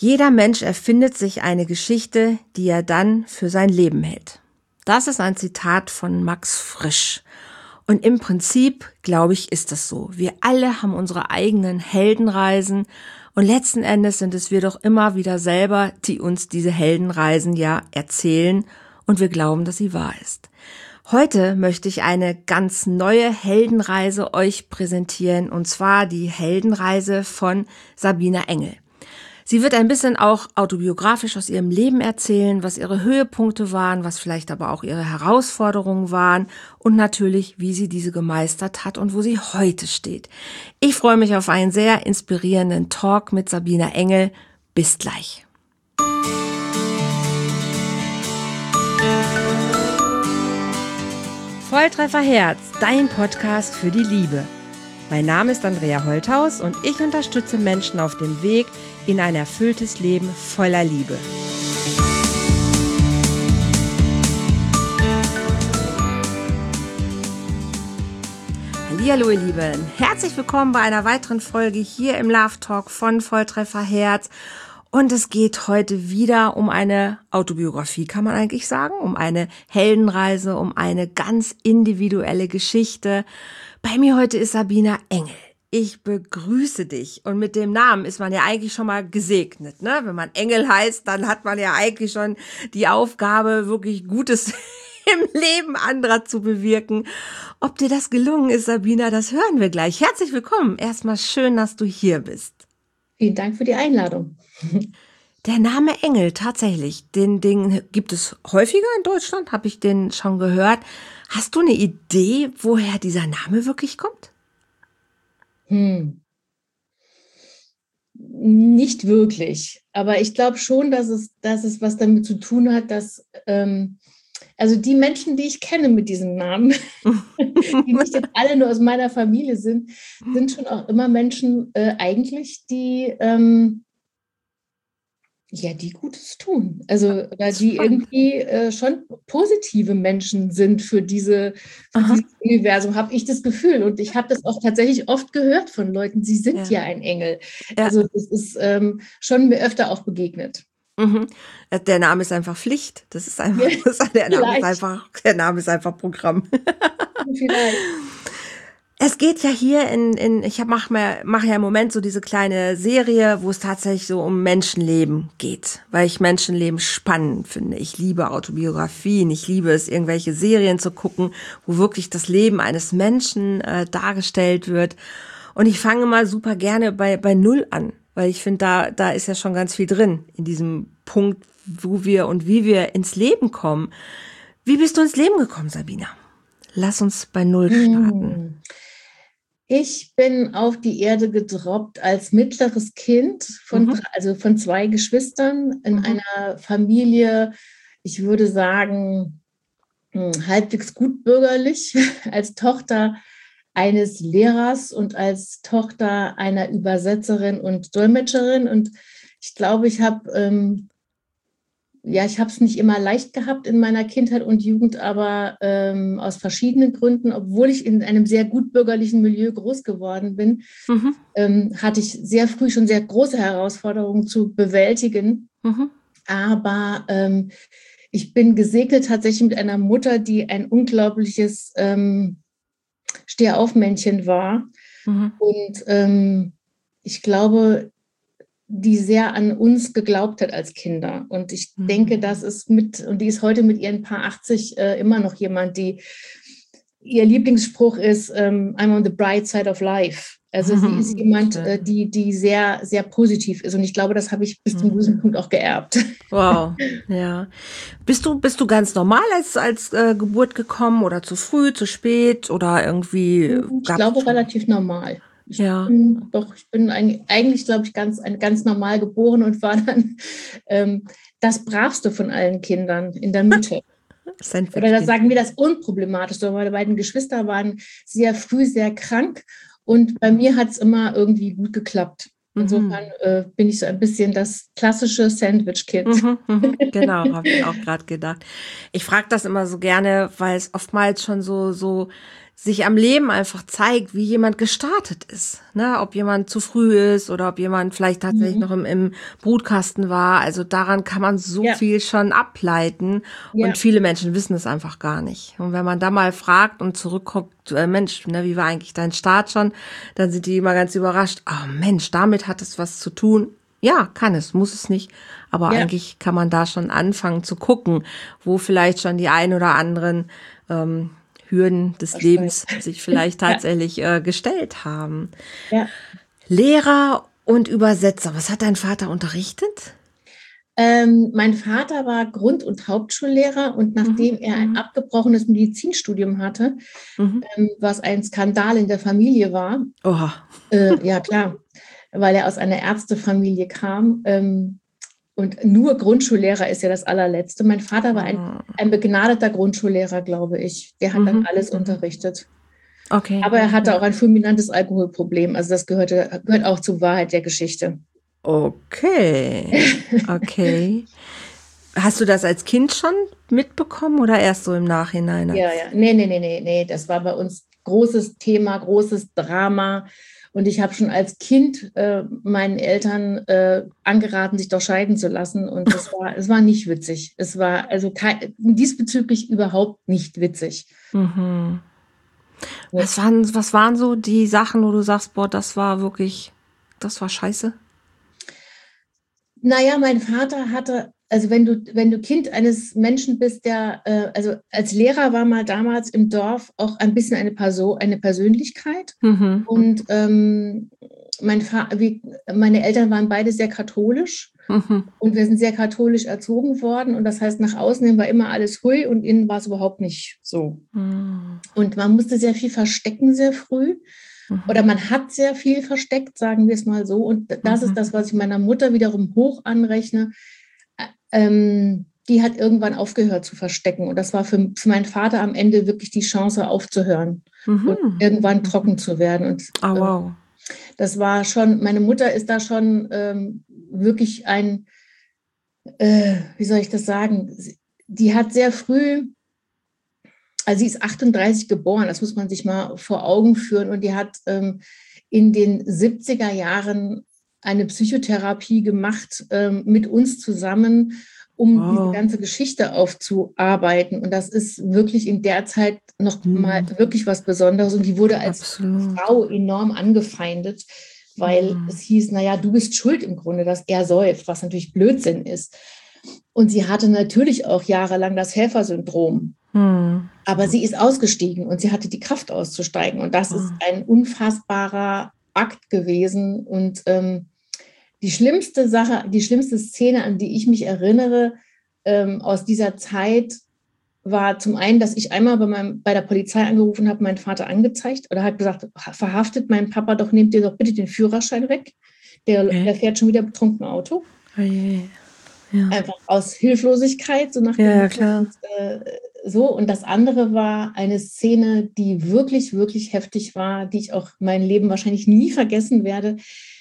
Jeder Mensch erfindet sich eine Geschichte, die er dann für sein Leben hält. Das ist ein Zitat von Max Frisch. Und im Prinzip, glaube ich, ist das so. Wir alle haben unsere eigenen Heldenreisen und letzten Endes sind es wir doch immer wieder selber, die uns diese Heldenreisen ja erzählen und wir glauben, dass sie wahr ist. Heute möchte ich eine ganz neue Heldenreise euch präsentieren und zwar die Heldenreise von Sabina Engel. Sie wird ein bisschen auch autobiografisch aus ihrem Leben erzählen, was ihre Höhepunkte waren, was vielleicht aber auch ihre Herausforderungen waren und natürlich, wie sie diese gemeistert hat und wo sie heute steht. Ich freue mich auf einen sehr inspirierenden Talk mit Sabina Engel. Bis gleich. Volltreffer Herz, dein Podcast für die Liebe. Mein Name ist Andrea Holthaus und ich unterstütze Menschen auf dem Weg in ein erfülltes Leben voller Liebe. Hallihallo ihr Lieben, herzlich willkommen bei einer weiteren Folge hier im Love Talk von Volltreffer Herz. Und es geht heute wieder um eine Autobiografie, kann man eigentlich sagen, um eine Heldenreise, um eine ganz individuelle Geschichte. Bei mir heute ist Sabina Engel. Ich begrüße dich. Und mit dem Namen ist man ja eigentlich schon mal gesegnet, ne? Wenn man Engel heißt, dann hat man ja eigentlich schon die Aufgabe, wirklich Gutes im Leben anderer zu bewirken. Ob dir das gelungen ist, Sabina, das hören wir gleich. Herzlich willkommen. Erstmal schön, dass du hier bist. Vielen Dank für die Einladung. Der Name Engel, tatsächlich, den gibt es häufiger in Deutschland, habe ich den schon gehört. Hast du eine Idee, woher dieser Name wirklich kommt? Nicht wirklich, aber ich glaube schon, dass es was damit zu tun hat, dass also die Menschen, die ich kenne mit diesem Namen, die nicht jetzt alle nur aus meiner Familie sind schon auch immer Menschen eigentlich, die die Gutes tun. Also oder die irgendwie schon positive Menschen sind für dieses Universum, habe ich das Gefühl. Und ich habe das auch tatsächlich oft gehört von Leuten, sie sind ja ein Engel. Ja. Also das ist schon mir öfter auch begegnet. Mhm. Der Name ist einfach Pflicht. Das ist einfach, der Name ist einfach Programm. Vielleicht. Es geht ja hier ich mache ja im Moment so diese kleine Serie, wo es tatsächlich so um Menschenleben geht, weil ich Menschenleben spannend finde. Ich liebe Autobiografien, ich liebe es, irgendwelche Serien zu gucken, wo wirklich das Leben eines Menschen dargestellt wird. Und ich fange mal super gerne bei Null an, weil ich finde, da ist ja schon ganz viel drin in diesem Punkt, wo wir und wie wir ins Leben kommen. Wie bist du ins Leben gekommen, Sabina? Lass uns bei Null starten. Ich bin auf die Erde gedroppt als mittleres Kind von 2 Geschwistern in einer Familie, ich würde sagen, halbwegs gut bürgerlich, als Tochter eines Lehrers und als Tochter einer Übersetzerin und Dolmetscherin. Und ich glaube, ich habe es nicht immer leicht gehabt in meiner Kindheit und Jugend, aber aus verschiedenen Gründen, obwohl ich in einem sehr gut bürgerlichen Milieu groß geworden bin, hatte ich sehr früh schon sehr große Herausforderungen zu bewältigen. Aber ich bin gesegnet tatsächlich mit einer Mutter, die ein unglaubliches Stehaufmännchen war. Und ich glaube, die sehr an uns geglaubt hat als Kinder. Und ich denke, und die ist heute mit ihren paar 80 immer noch jemand, ihr Lieblingsspruch ist, I'm on the bright side of life. Also sie ist jemand, die sehr, sehr positiv ist. Und ich glaube, das habe ich bis zu einem gewissen Punkt auch geerbt. Wow, ja. Bist du ganz normal als Geburt gekommen oder zu früh, zu spät oder irgendwie? Ich glaube, relativ normal. Ich bin eigentlich, glaube ich, ganz normal geboren und war dann das Bravste von allen Kindern in der Mitte. Oder das sagen wir das unproblematischste. Meine beiden Geschwister waren sehr früh sehr krank und bei mir hat es immer irgendwie gut geklappt. Insofern bin ich so ein bisschen das klassische Sandwich-Kind. Genau, habe ich auch gerade gedacht. Ich frage das immer so gerne, weil es oftmals schon so sich am Leben einfach zeigt, wie jemand gestartet ist. Ne? Ob jemand zu früh ist oder ob jemand vielleicht tatsächlich noch im Brutkasten war. Also daran kann man so viel schon ableiten. Und viele Menschen wissen es einfach gar nicht. Und wenn man da mal fragt und zurückguckt, Mensch, ne, wie war eigentlich dein Start schon? Dann sind die immer ganz überrascht. Oh Mensch, damit hat es was zu tun. Ja, kann es, muss es nicht. Aber eigentlich kann man da schon anfangen zu gucken, wo vielleicht schon die ein oder anderen Hürden des Lebens sich vielleicht tatsächlich gestellt haben. Ja. Lehrer und Übersetzer, was hat dein Vater unterrichtet? Mein Vater war Grund- und Hauptschullehrer und nachdem er ein abgebrochenes Medizinstudium hatte, was ein Skandal in der Familie war, ja klar, weil er aus einer Ärztefamilie kam, und nur Grundschullehrer ist ja das allerletzte. Mein Vater war ein begnadeter Grundschullehrer, glaube ich. Der hat dann alles unterrichtet. Okay. Aber er hatte auch ein fulminantes Alkoholproblem. Also das gehört auch zur Wahrheit der Geschichte. Okay. Hast du das als Kind schon mitbekommen oder erst so im Nachhinein? Ja. Nee. Das war bei uns großes Thema, großes Drama. Und ich habe schon als Kind meinen Eltern angeraten, sich doch scheiden zu lassen. Und es war nicht witzig. Es war also diesbezüglich überhaupt nicht witzig. Was waren so die Sachen, wo du sagst, boah, das war scheiße? Naja, mein Vater hatte, also wenn du Kind eines Menschen bist, der, also als Lehrer war mal damals im Dorf auch ein bisschen eine Persönlichkeit. Und meine Eltern waren beide sehr katholisch und wir sind sehr katholisch erzogen worden. Und das heißt, nach außen hin war immer alles hui und innen war es überhaupt nicht so. Und man musste sehr viel verstecken, sehr früh. Oder man hat sehr viel versteckt, sagen wir es mal so. Und das ist das, was ich meiner Mutter wiederum hoch anrechne. Die hat irgendwann aufgehört zu verstecken. Und das war für meinen Vater am Ende wirklich die Chance aufzuhören und irgendwann trocken zu werden. Und wow. das war schon, meine Mutter ist da schon wirklich wie soll ich das sagen? Die hat sehr früh, also sie ist 38 geboren, das muss man sich mal vor Augen führen. Und die hat in den 70er Jahren eine Psychotherapie gemacht mit uns zusammen, um diese ganze Geschichte aufzuarbeiten. Und das ist wirklich in der Zeit noch mal wirklich was Besonderes. Und die wurde als Frau enorm angefeindet, weil es hieß, naja, du bist schuld im Grunde, dass er säuft, was natürlich Blödsinn ist. Und sie hatte natürlich auch jahrelang das Helfersyndrom. Aber sie ist ausgestiegen und sie hatte die Kraft auszusteigen. Und das ist ein unfassbarer Akt gewesen. Und die schlimmste Szene, an die ich mich erinnere, aus dieser Zeit, war zum einen, dass ich einmal bei der Polizei angerufen habe, meinen Vater angezeigt oder hat gesagt, verhaftet meinen Papa doch, nehmt ihr doch bitte den Führerschein weg. Der fährt schon wieder betrunken Auto. Ja. Einfach aus Hilflosigkeit, so nach dem Ja, klar. so. Und das andere war eine Szene, die wirklich, wirklich heftig war, die ich auch mein Leben wahrscheinlich nie vergessen werde,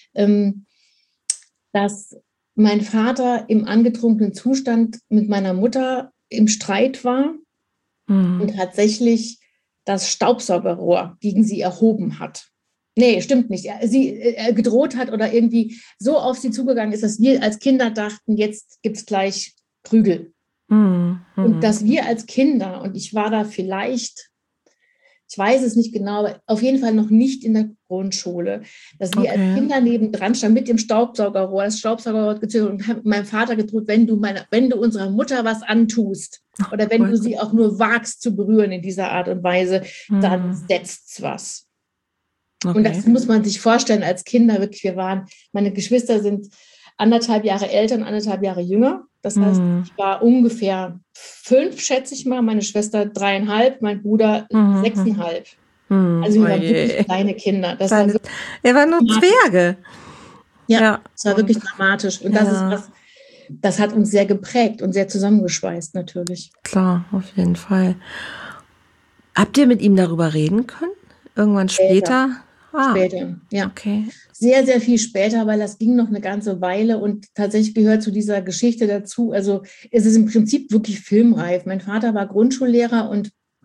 dass mein Vater im angetrunkenen Zustand mit meiner Mutter im Streit war und tatsächlich das Staubsaugerrohr gegen sie erhoben hat. Nee, stimmt nicht. Sie gedroht hat oder irgendwie so auf sie zugegangen ist, dass wir als Kinder dachten, jetzt gibt es gleich Prügel. Und dass wir als Kinder, und ich war da vielleicht, ich weiß es nicht genau, aber auf jeden Fall noch nicht in der Grundschule, dass wir als Kinder nebendran standen mit dem Staubsaugerrohr, das Staubsaugerrohr gezündet und haben meinem Vater gedroht, wenn du unserer Mutter was antust oder wenn du sie auch nur wagst zu berühren in dieser Art und Weise, dann setzt's was. Und das muss man sich vorstellen als Kinder wirklich. Meine Geschwister sind 1,5 Jahre älter und 1,5 Jahre jünger. Das heißt, ich war ungefähr 5, schätze ich mal, meine Schwester 3,5, mein Bruder 6,5. Also wir waren wirklich kleine Kinder. Wir waren nur Zwerge. Ja, es war wirklich dramatisch. Und das hat uns sehr geprägt und sehr zusammengeschweißt natürlich. Klar, auf jeden Fall. Habt ihr mit ihm darüber reden können? Irgendwann später? Später, ja. Okay. Sehr, sehr viel später, weil das ging noch eine ganze Weile und tatsächlich gehört zu dieser Geschichte dazu. Also es ist im Prinzip wirklich filmreif. Mein Vater war Grundschullehrer und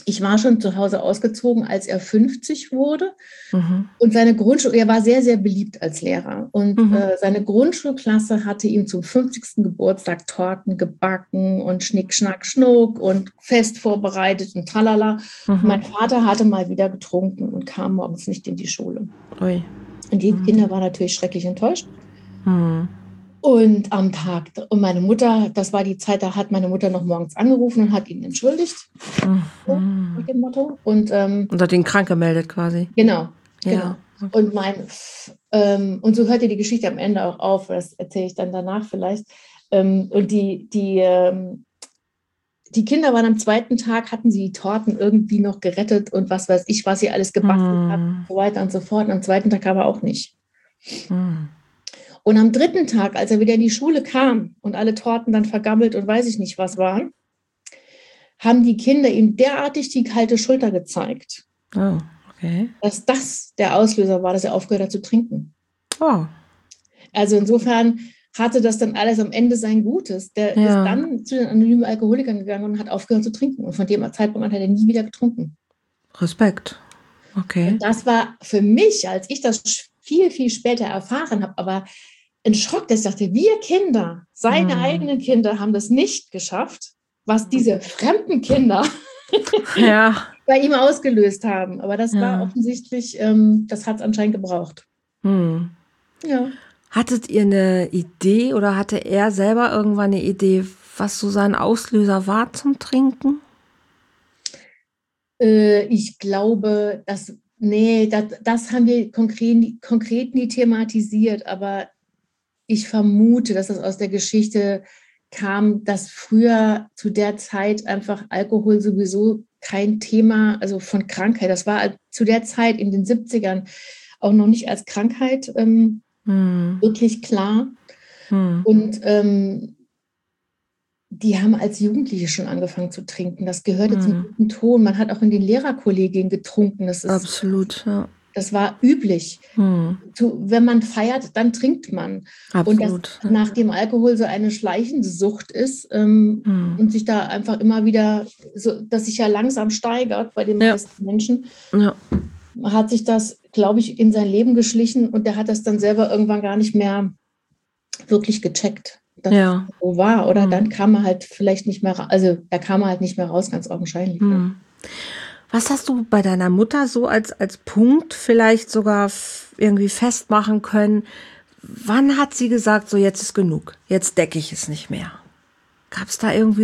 Ich war schon zu Hause ausgezogen, als er 50 wurde. Mhm. Und seine Grundschule, er war sehr, sehr beliebt als Lehrer. Und Mhm. seine Grundschulklasse hatte ihm zum 50. Geburtstag Torten gebacken und Schnick, Schnack, Schnuck und Fest vorbereitet und tralala. Und mein Mhm. Vater hatte mal wieder getrunken und kam morgens nicht in die Schule. Ui. Und die Kinder waren natürlich schrecklich enttäuscht. Mhm. Und am Tag, und meine Mutter, das war die Zeit, da hat meine Mutter noch morgens angerufen und hat ihn entschuldigt, so, nach Mhm. dem Motto. Und Und hat ihn krank gemeldet quasi. genau, Ja. genau. Und und so hört ihr die Geschichte am Ende auch auf, das erzähle ich dann danach vielleicht. Und die Kinder waren am zweiten Tag, hatten sie die Torten irgendwie noch gerettet und was weiß ich, was sie alles gebastelt hat Mhm. und so weiter und so fort. Und am zweiten Tag aber auch nicht. Mhm. Und am dritten Tag, als er wieder in die Schule kam und alle Torten dann vergammelt und weiß ich nicht was waren, haben die Kinder ihm derartig die kalte Schulter gezeigt, Oh, okay. dass das der Auslöser war, dass er aufgehört hat zu trinken. Oh, Also insofern hatte das dann alles am Ende sein Gutes. Der ist ja. dann zu den anonymen Alkoholikern gegangen und hat aufgehört zu trinken. Und von dem Zeitpunkt an hat er nie wieder getrunken. Respekt. Okay. Und das war für mich, als ich das viel, viel später erfahren habe, aber ein Schock, dass ich dachte, wir Kinder, seine Mhm. eigenen Kinder haben das nicht geschafft, was diese fremden Kinder Ja. bei ihm ausgelöst haben. Aber das war Ja. offensichtlich, das hat es anscheinend gebraucht. Mhm. Ja. Hattet ihr eine Idee oder hatte er selber irgendwann eine Idee, was so sein Auslöser war zum Trinken? Ich glaube, nee, das haben wir konkret nie thematisiert, aber ich vermute, dass das aus der Geschichte kam, dass früher zu der Zeit einfach Alkohol sowieso kein Thema, also von Krankheit, das war zu der Zeit in den 70ern auch noch nicht als Krankheit Hm. wirklich klar. Hm. Und die haben als Jugendliche schon angefangen zu trinken. Das gehörte zum Hm. guten Ton. Man hat auch in den Lehrerkollegien getrunken. Absolut, ja. Das war üblich. Hm. Wenn man feiert, dann trinkt man. Und dass Absolut. Ja. nachdem Alkohol so eine schleichende Sucht ist Hm. und sich da einfach immer wieder, so, dass sich ja langsam steigert bei den Ja. meisten Menschen, Ja. hat sich das, glaube ich, in sein Leben geschlichen und der hat das dann selber irgendwann gar nicht mehr wirklich gecheckt, dass es Ja. so war. Oder Hm. dann kam er halt vielleicht nicht mehr, also da kam er halt nicht mehr raus, ganz augenscheinlich. Ne? Hm. Was hast du bei deiner Mutter so als Punkt vielleicht sogar irgendwie festmachen können? Wann hat sie gesagt, so jetzt ist genug, jetzt decke ich es nicht mehr? Gab es da irgendwie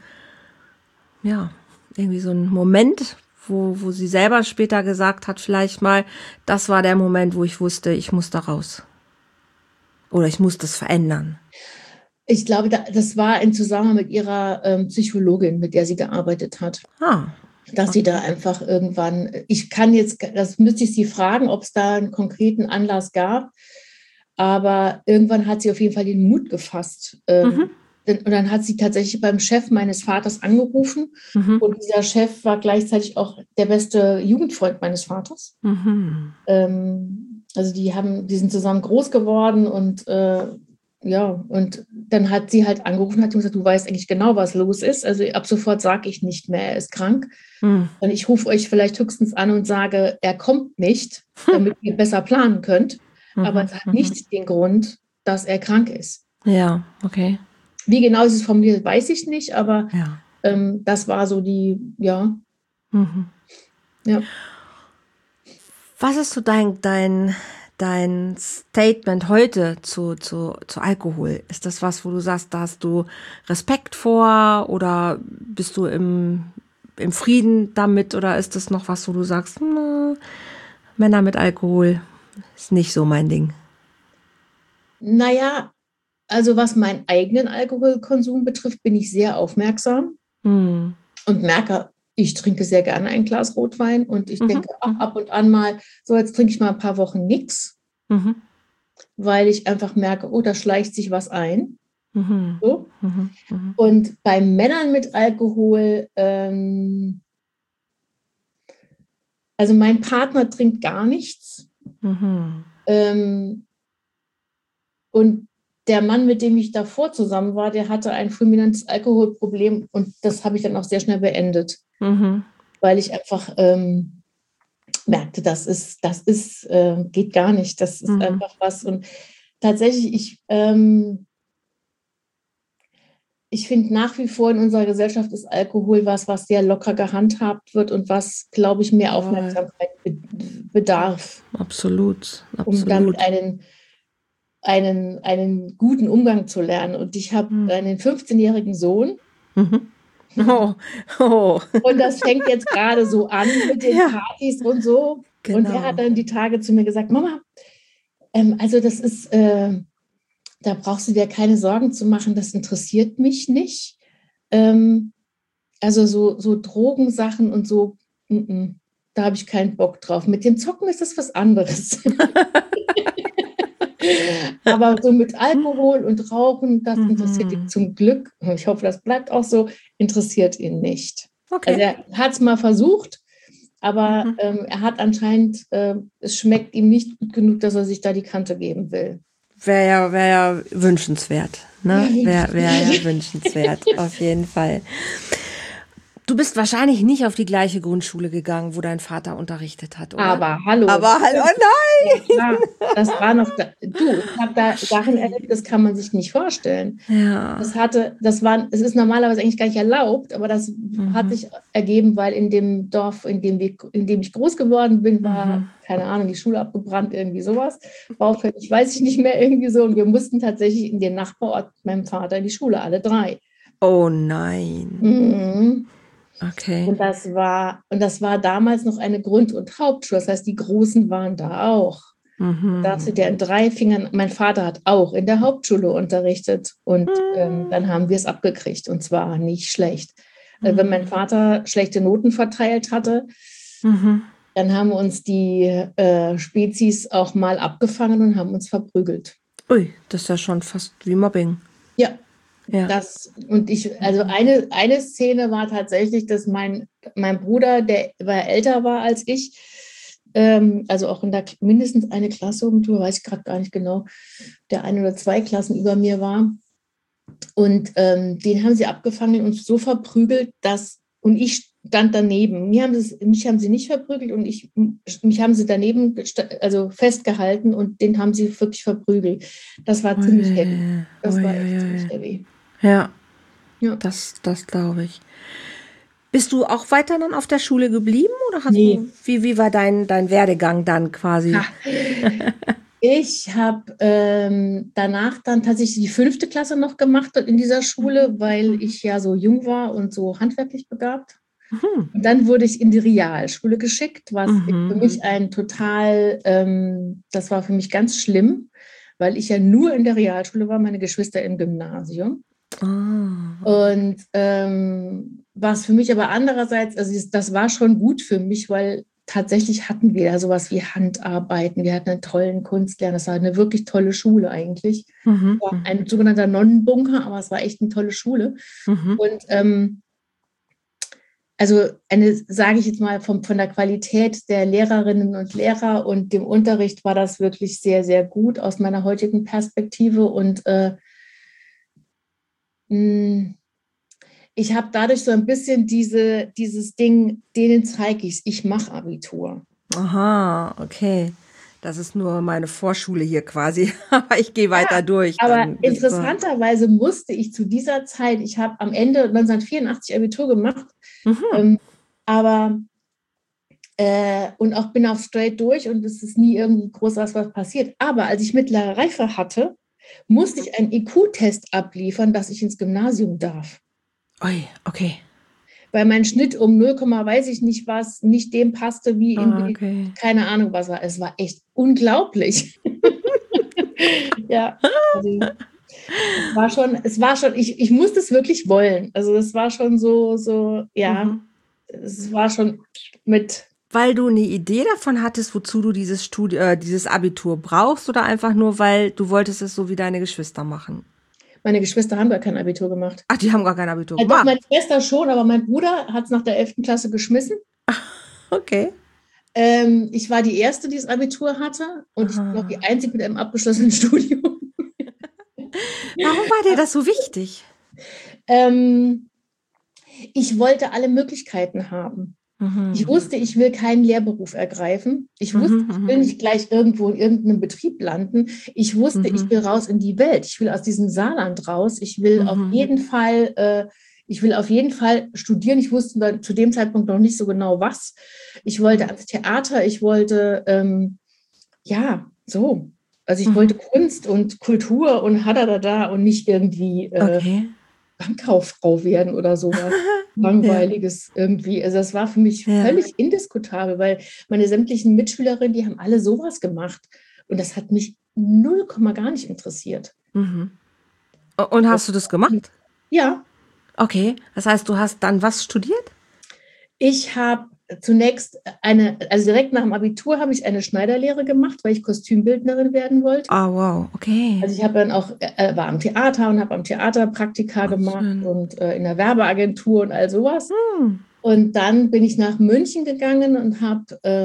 ja, irgendwie so einen Moment, wo sie selber später gesagt hat, vielleicht mal, das war der Moment, wo ich wusste, ich muss da raus. Oder ich muss das verändern. Ich glaube, das war im Zusammenhang mit ihrer Psychologin, mit der sie gearbeitet hat. Ah, Dass sie da einfach irgendwann, ich kann jetzt, das müsste ich sie fragen, ob es da einen konkreten Anlass gab, aber irgendwann hat sie auf jeden Fall den Mut gefasst. mhm, Und dann hat sie tatsächlich beim Chef meines Vaters angerufen mhm, und dieser Chef war gleichzeitig auch der beste Jugendfreund meines Vaters. mhm, Also die sind zusammen groß geworden und ja, und dann hat sie halt angerufen und hat gesagt, du weißt eigentlich genau, was los ist. Also ab sofort sage ich nicht mehr, er ist krank. mhm, Und ich rufe euch vielleicht höchstens an und sage, er kommt nicht, damit ihr besser planen könnt. Aber mhm, es hat mhm. nicht den Grund, dass er krank ist. Ja, okay. Wie genau es formuliert, weiß ich nicht, aber Ja. das war so ja, Mhm. ja. Was ist so dein Statement heute zu Alkohol? Ist das was, wo du sagst, da hast du Respekt vor oder bist du im Frieden damit oder ist das noch was, wo du sagst, Männer mit Alkohol ist nicht so mein Ding? Naja, also was meinen eigenen Alkoholkonsum betrifft, bin ich sehr aufmerksam Hm. und merke, ich trinke sehr gerne ein Glas Rotwein und ich Mhm, denke ach, mhm, ab und an mal, so jetzt trinke ich mal ein paar Wochen nichts, mhm, weil ich einfach merke, oh, da schleicht sich was ein. mhm, So. mhm, mhm, Und bei Männern mit Alkohol, also mein Partner trinkt gar nichts. mhm. Ähm, und der Mann, mit dem ich davor zusammen war, der hatte ein fulminantes Alkoholproblem und das habe ich dann auch sehr schnell beendet. Mhm. weil ich einfach merkte, geht gar nicht. Das ist einfach was. Und tatsächlich, ich finde nach wie vor in unserer Gesellschaft ist Alkohol was sehr locker gehandhabt wird und was, glaube ich, mehr Aufmerksamkeit bedarf, Absolut, um damit absolut. einen guten Umgang zu lernen. Und ich habe einen 15-jährigen Sohn. Mhm. Oh, oh. Und das fängt jetzt gerade so an mit den Ja, Partys und so. Und er hat genau. dann die Tage zu mir gesagt, Mama, also das ist, da brauchst du dir keine Sorgen zu machen, das interessiert mich nicht. Also so Drogensachen und so, da habe ich keinen Bock drauf. Mit dem Zocken ist das was anderes. Aber so mit Alkohol und Rauchen, das interessiert ihn zum Glück, ich hoffe, das bleibt auch so, interessiert ihn nicht. Also Okay. er hat es mal versucht, aber er hat anscheinend, es schmeckt ihm nicht gut genug, dass er sich da die Kante geben will. Wäre ja wünschenswert, ne? Wäre ja wünschenswert, auf jeden Fall. Du bist wahrscheinlich nicht auf die gleiche Grundschule gegangen, wo dein Vater unterrichtet hat, oder? Aber hallo. Aber hallo, nein! Ja, das war noch, du, ich habe da Sachen erlebt, das kann man sich nicht vorstellen. Ja. Es ist normalerweise eigentlich gar nicht erlaubt, aber das hat sich ergeben, weil in dem Dorf, in dem ich groß geworden bin, war, keine Ahnung, die Schule abgebrannt, irgendwie sowas. Baufällig, weiß ich nicht mehr, irgendwie so. Und wir mussten tatsächlich in den Nachbarort mit meinem Vater in die Schule, alle drei. Oh nein. Mhm. Okay. Und das war damals noch eine Grund- und Hauptschule. Das heißt, die Großen waren da auch. Da hatte der in 3 Fingern, mein Vater hat auch in der Hauptschule unterrichtet und dann haben wir es abgekriegt und zwar nicht schlecht. Wenn mein Vater schlechte Noten verteilt hatte, dann haben uns die Spezies auch mal abgefangen und haben uns verprügelt. Ui, das ist ja schon fast wie Mobbing. Ja, Ja. also eine Szene war tatsächlich, dass mein Bruder, der älter war als ich, also auch mindestens eine Klasse um, weiß ich gerade gar nicht genau, der 1 oder 2 Klassen über mir war. Und den haben sie abgefangen und so verprügelt, und ich stand daneben. Mich haben sie nicht verprügelt und mich haben sie daneben also festgehalten und den haben sie wirklich verprügelt. Das war ziemlich heavy. Das war echt ziemlich heavy. Ja, Ja. das glaube ich. Bist du auch weiter dann auf der Schule geblieben oder hast Nee. du, wie war dein Werdegang dann quasi? Ich habe danach dann tatsächlich die 5. Klasse noch gemacht in dieser Schule, weil ich ja so jung war und so handwerklich begabt. Und dann wurde ich in die Realschule geschickt, was für mich das war für mich ganz schlimm, weil ich ja nur in der Realschule war, meine Geschwister im Gymnasium. Und was für mich aber andererseits, also das war schon gut für mich, weil tatsächlich hatten wir ja sowas wie Handarbeiten, wir hatten einen tollen Kunstlehrer, das war eine wirklich tolle Schule eigentlich. War ein sogenannter Nonnenbunker, aber es war echt eine tolle Schule. Und also sage ich jetzt mal, von der Qualität der Lehrerinnen und Lehrer und dem Unterricht war das wirklich sehr, sehr gut aus meiner heutigen Perspektive. Und ich habe dadurch so ein bisschen dieses Ding, denen zeige ich es, ich mache Abitur. Aha, okay. Das ist nur meine Vorschule hier quasi, aber ich gehe weiter durch. Aber interessanterweise musste ich zu dieser Zeit, ich habe am Ende 1984 Abitur gemacht, aber und auch bin auf straight durch und es ist nie irgendwie groß was passiert. Aber als ich mittlere Reife hatte, musste ich einen IQ-Test abliefern, dass ich ins Gymnasium darf. Ui, okay. Weil mein Schnitt um 0, weiß ich nicht was, nicht dem passte, wie in keine Ahnung was war. Es war echt unglaublich. Ja, also, es war schon, ich musste es wirklich wollen. Also es war schon so, ja, es war schon mit. Weil du eine Idee davon hattest, wozu du dieses Abitur brauchst oder einfach nur, weil du wolltest es so wie deine Geschwister machen? Meine Geschwister haben gar kein Abitur gemacht. Ach, die haben gar kein Abitur Doch, gemacht? meine Schwester schon, aber mein Bruder hat es nach der 11. Klasse geschmissen. Okay. Ich war die Erste, die das Abitur hatte und ich bin auch die Einzige mit einem abgeschlossenen Studium. Warum war dir das so wichtig? Ich wollte alle Möglichkeiten haben. Ich Mhm. wusste, ich will keinen Lehrberuf ergreifen. Ich wusste, Mhm. ich will Mhm. nicht gleich irgendwo in irgendeinem Betrieb landen. Ich wusste, ich Mhm. will raus in die Welt. Ich will aus diesem Saarland raus. Mhm. Ich will auf jeden Fall studieren. Ich wusste dann zu dem Zeitpunkt noch nicht so genau was. Ich wollte Mhm. ans Theater. Ich wollte, ja, so. Also ich wollte Mhm. Kunst und Kultur und hadadada und nicht irgendwie Okay. Bankkauffrau werden oder sowas. Ja, Langweiliges irgendwie. Also das war für mich ja. völlig indiskutabel, weil meine sämtlichen Mitschülerinnen, die haben alle sowas gemacht. Und das hat mich null Komma gar nicht interessiert. Mhm. Und hast du das gemacht? Ja, Okay. Das heißt, du hast dann was studiert? ich habe also direkt nach dem Abitur habe ich eine Schneiderlehre gemacht, weil ich Kostümbildnerin werden wollte. Ah, wow. Okay. Also ich habe dann auch, war am Theater und habe am Theater Praktika Ach, gemacht schön. und in der Werbeagentur und all sowas. Hm. Und dann bin ich nach München gegangen und habe,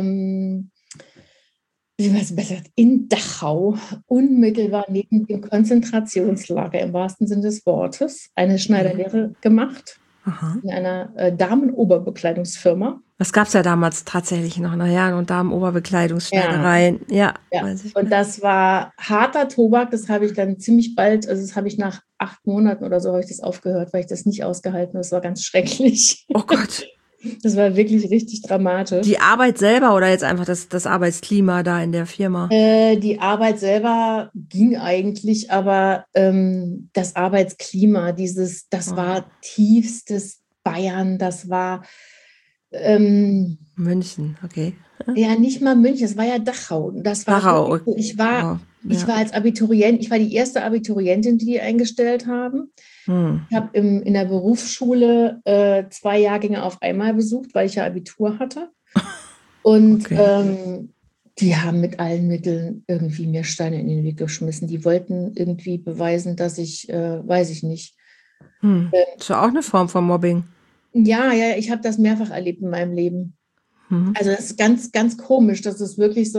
wie war es besser, in Dachau, unmittelbar neben dem Konzentrationslager im wahrsten Sinne des Wortes, eine Okay. Schneiderlehre gemacht Aha. in einer Damenoberbekleidungsfirma. Das gab's ja damals tatsächlich noch, na ja, und Ja, Damen-Oberbekleidungsschneidereien. Ja, ja. weiß ich Und noch. das war harter Tobak. Das habe ich dann ziemlich bald, also das habe ich nach 8 Monaten oder so, habe ich das aufgehört, weil ich das nicht ausgehalten habe. Das war ganz schrecklich. Oh Gott. Das war wirklich richtig dramatisch. Die Arbeit selber oder jetzt einfach das Arbeitsklima da in der Firma? Die Arbeit selber ging eigentlich, aber das Arbeitsklima, das Oh, war tiefstes Bayern, das war ähm, München, okay. ja nicht mal München, das war ja Dachau. Das war Dachau, wirklich okay. so, Wow. ich Ja. war als Abiturient, ich war die erste Abiturientin, die eingestellt haben. Hm. Ich habe in der Berufsschule 2 Jahrgänge auf einmal besucht, weil ich ja Abitur hatte. Und Okay. die haben mit allen Mitteln irgendwie mir Steine in den Weg geschmissen. Die wollten irgendwie beweisen, dass ich, weiß ich nicht. Hm. Äh, Ist ja auch eine Form von Mobbing. ja, ja, ich habe das mehrfach erlebt in meinem Leben. Hm. Also das ist ganz, ganz komisch. Das ist wirklich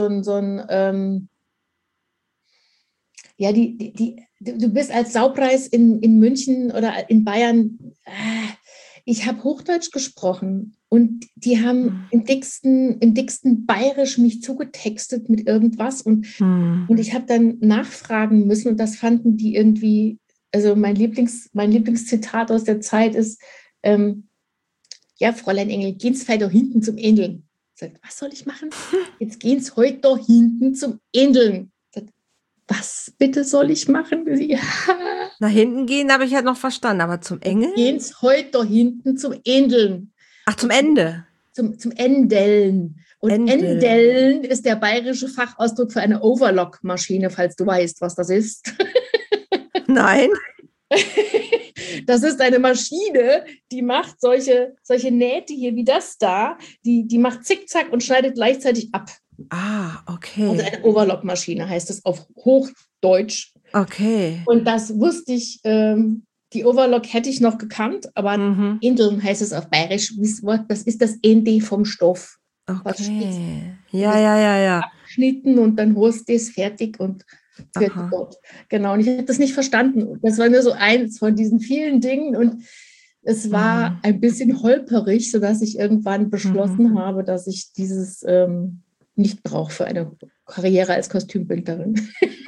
ja, du bist als Saupreis in München oder in Bayern. Ich habe Hochdeutsch gesprochen und die haben Hm. im dicksten Bayerisch mich zugetextet mit irgendwas Hm. und ich habe dann nachfragen müssen und das fanden die irgendwie, also mein Lieblingszitat aus der Zeit ist, ähm, ja, Fräulein Engel, gehen's fein da hinten zum Endeln. Sagt, was soll ich machen? Jetzt gehen's heute da hinten zum Endeln. Sagt, was bitte soll ich machen? Ja, Nach hinten gehen habe ich halt noch verstanden, aber zum Engel? gehen's heute da hinten zum Endeln. Ach, zum Ende. Zum Endeln. Und Endel. Endeln ist der bayerische Fachausdruck für eine Overlock-Maschine, falls du weißt, was das ist. Nein? Das ist eine Maschine, die macht solche Nähte hier wie das da. Die macht Zickzack und schneidet gleichzeitig ab. Ah, Also okay. eine Overlock-Maschine heißt es auf Hochdeutsch. Okay. Und das wusste ich, die Overlock hätte ich noch gekannt, aber Mhm. Endeln heißt es auf Bayerisch. Das ist das Ende vom Stoff. Was steht? Okay. Du Ja, bist ja, ja, ja. abgeschnitten und dann holst du es fertig und für Aha. Gott. Genau. Und ich habe das nicht verstanden. Das war nur so eins von diesen vielen Dingen und es war Mhm. ein bisschen holperig, sodass ich irgendwann Mhm. beschlossen habe, dass ich dieses nicht brauche für eine Karriere als Kostümbildnerin.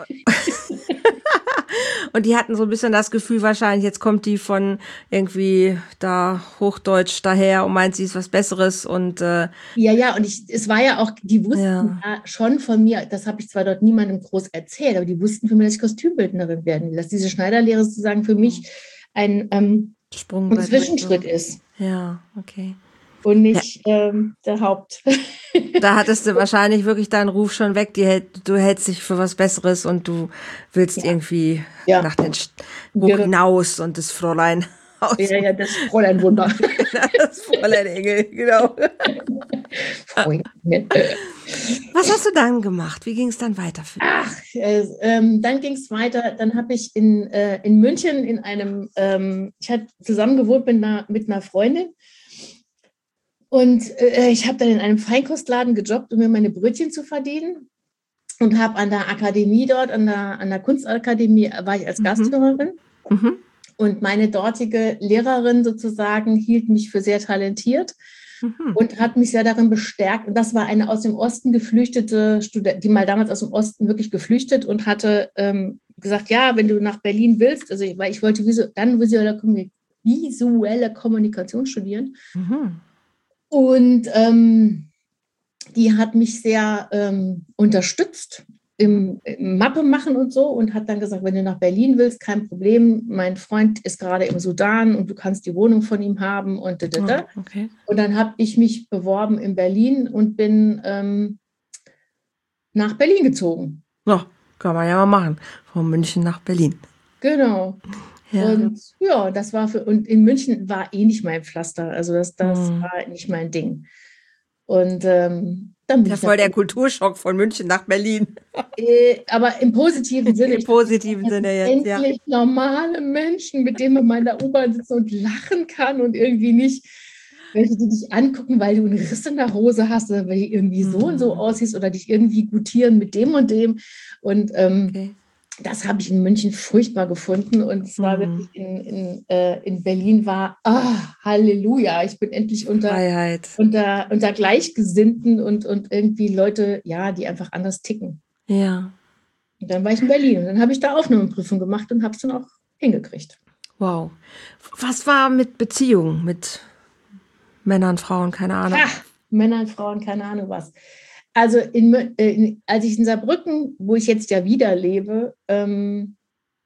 Und die hatten so ein bisschen das Gefühl wahrscheinlich, jetzt kommt die von irgendwie da Hochdeutsch daher und meint, sie ist was Besseres und Ja, ja, und es war ja auch, die wussten ja. ja schon von mir, das habe ich zwar dort niemandem groß erzählt, aber die wussten von mir, dass ich Kostümbildnerin werden will, dass diese Schneiderlehre sozusagen für mich ein Sprungbrett war so. Zwischenschritt ist Ja, okay. und Ja, nicht der Haupt. da hattest du wahrscheinlich wirklich deinen Ruf schon weg. Du hältst dich für was Besseres und du willst Ja, irgendwie ja, nach den hoch genau. hinaus und das Fräulein aus. Ja, ja, das Fräulein Wunder. Das Fräulein Engel, genau. Fräulein. Was hast du dann gemacht? Wie ging es dann weiter für dich? Ach, dann ging es weiter. Dann habe ich in München ich hatte zusammen gewohnt mit einer Freundin. Und ich habe dann in einem Feinkostladen gejobbt, um mir meine Brötchen zu verdienen. Und habe an der Akademie dort, an der Kunstakademie, war ich als Mhm. Gastführerin. Mhm. Und meine dortige Lehrerin sozusagen hielt mich für sehr talentiert. und hat mich sehr darin bestärkt. Und das war eine aus dem Osten geflüchtete Studentin, die mal damals aus dem Osten wirklich geflüchtet und hatte gesagt, ja, wenn du nach Berlin willst, also weil ich wollte dann visuelle Kommunikation studieren. Und die hat mich sehr unterstützt im Mappe machen und so und hat dann gesagt, wenn du nach Berlin willst, kein Problem. Mein Freund ist gerade im Sudan und du kannst die Wohnung von ihm haben und da. Okay. Und dann habe ich mich beworben in Berlin und bin nach Berlin gezogen. Ja, kann man ja mal machen. Von München nach Berlin. Genau. Ja. Und ja, das war und in München war nicht mein Pflaster. Also das war nicht mein Ding. Und dann bin ja, voll der Kulturschock von München nach Berlin. Aber im positiven Sinne. Im positiven Sinne jetzt, ja. Endlich normale Menschen, mit denen man mal in der U-Bahn sitzen und lachen kann und irgendwie nicht welche, die dich angucken, weil du einen Riss in der Hose hast oder weil du irgendwie so und so aussiehst oder dich irgendwie gutieren mit dem und dem. Und das habe ich in München furchtbar gefunden. Und es war wirklich in Berlin war, Halleluja, ich bin endlich unter Gleichgesinnten und irgendwie Leute, ja, die einfach anders ticken. Ja. Und dann war ich in Berlin und dann habe ich da Aufnahmeprüfung gemacht und habe es dann auch hingekriegt. Wow. Was war mit Beziehungen, mit Männern, Frauen, keine Ahnung? Männern, Frauen, keine Ahnung was. Also als ich in Saarbrücken, wo ich jetzt ja wieder lebe, bin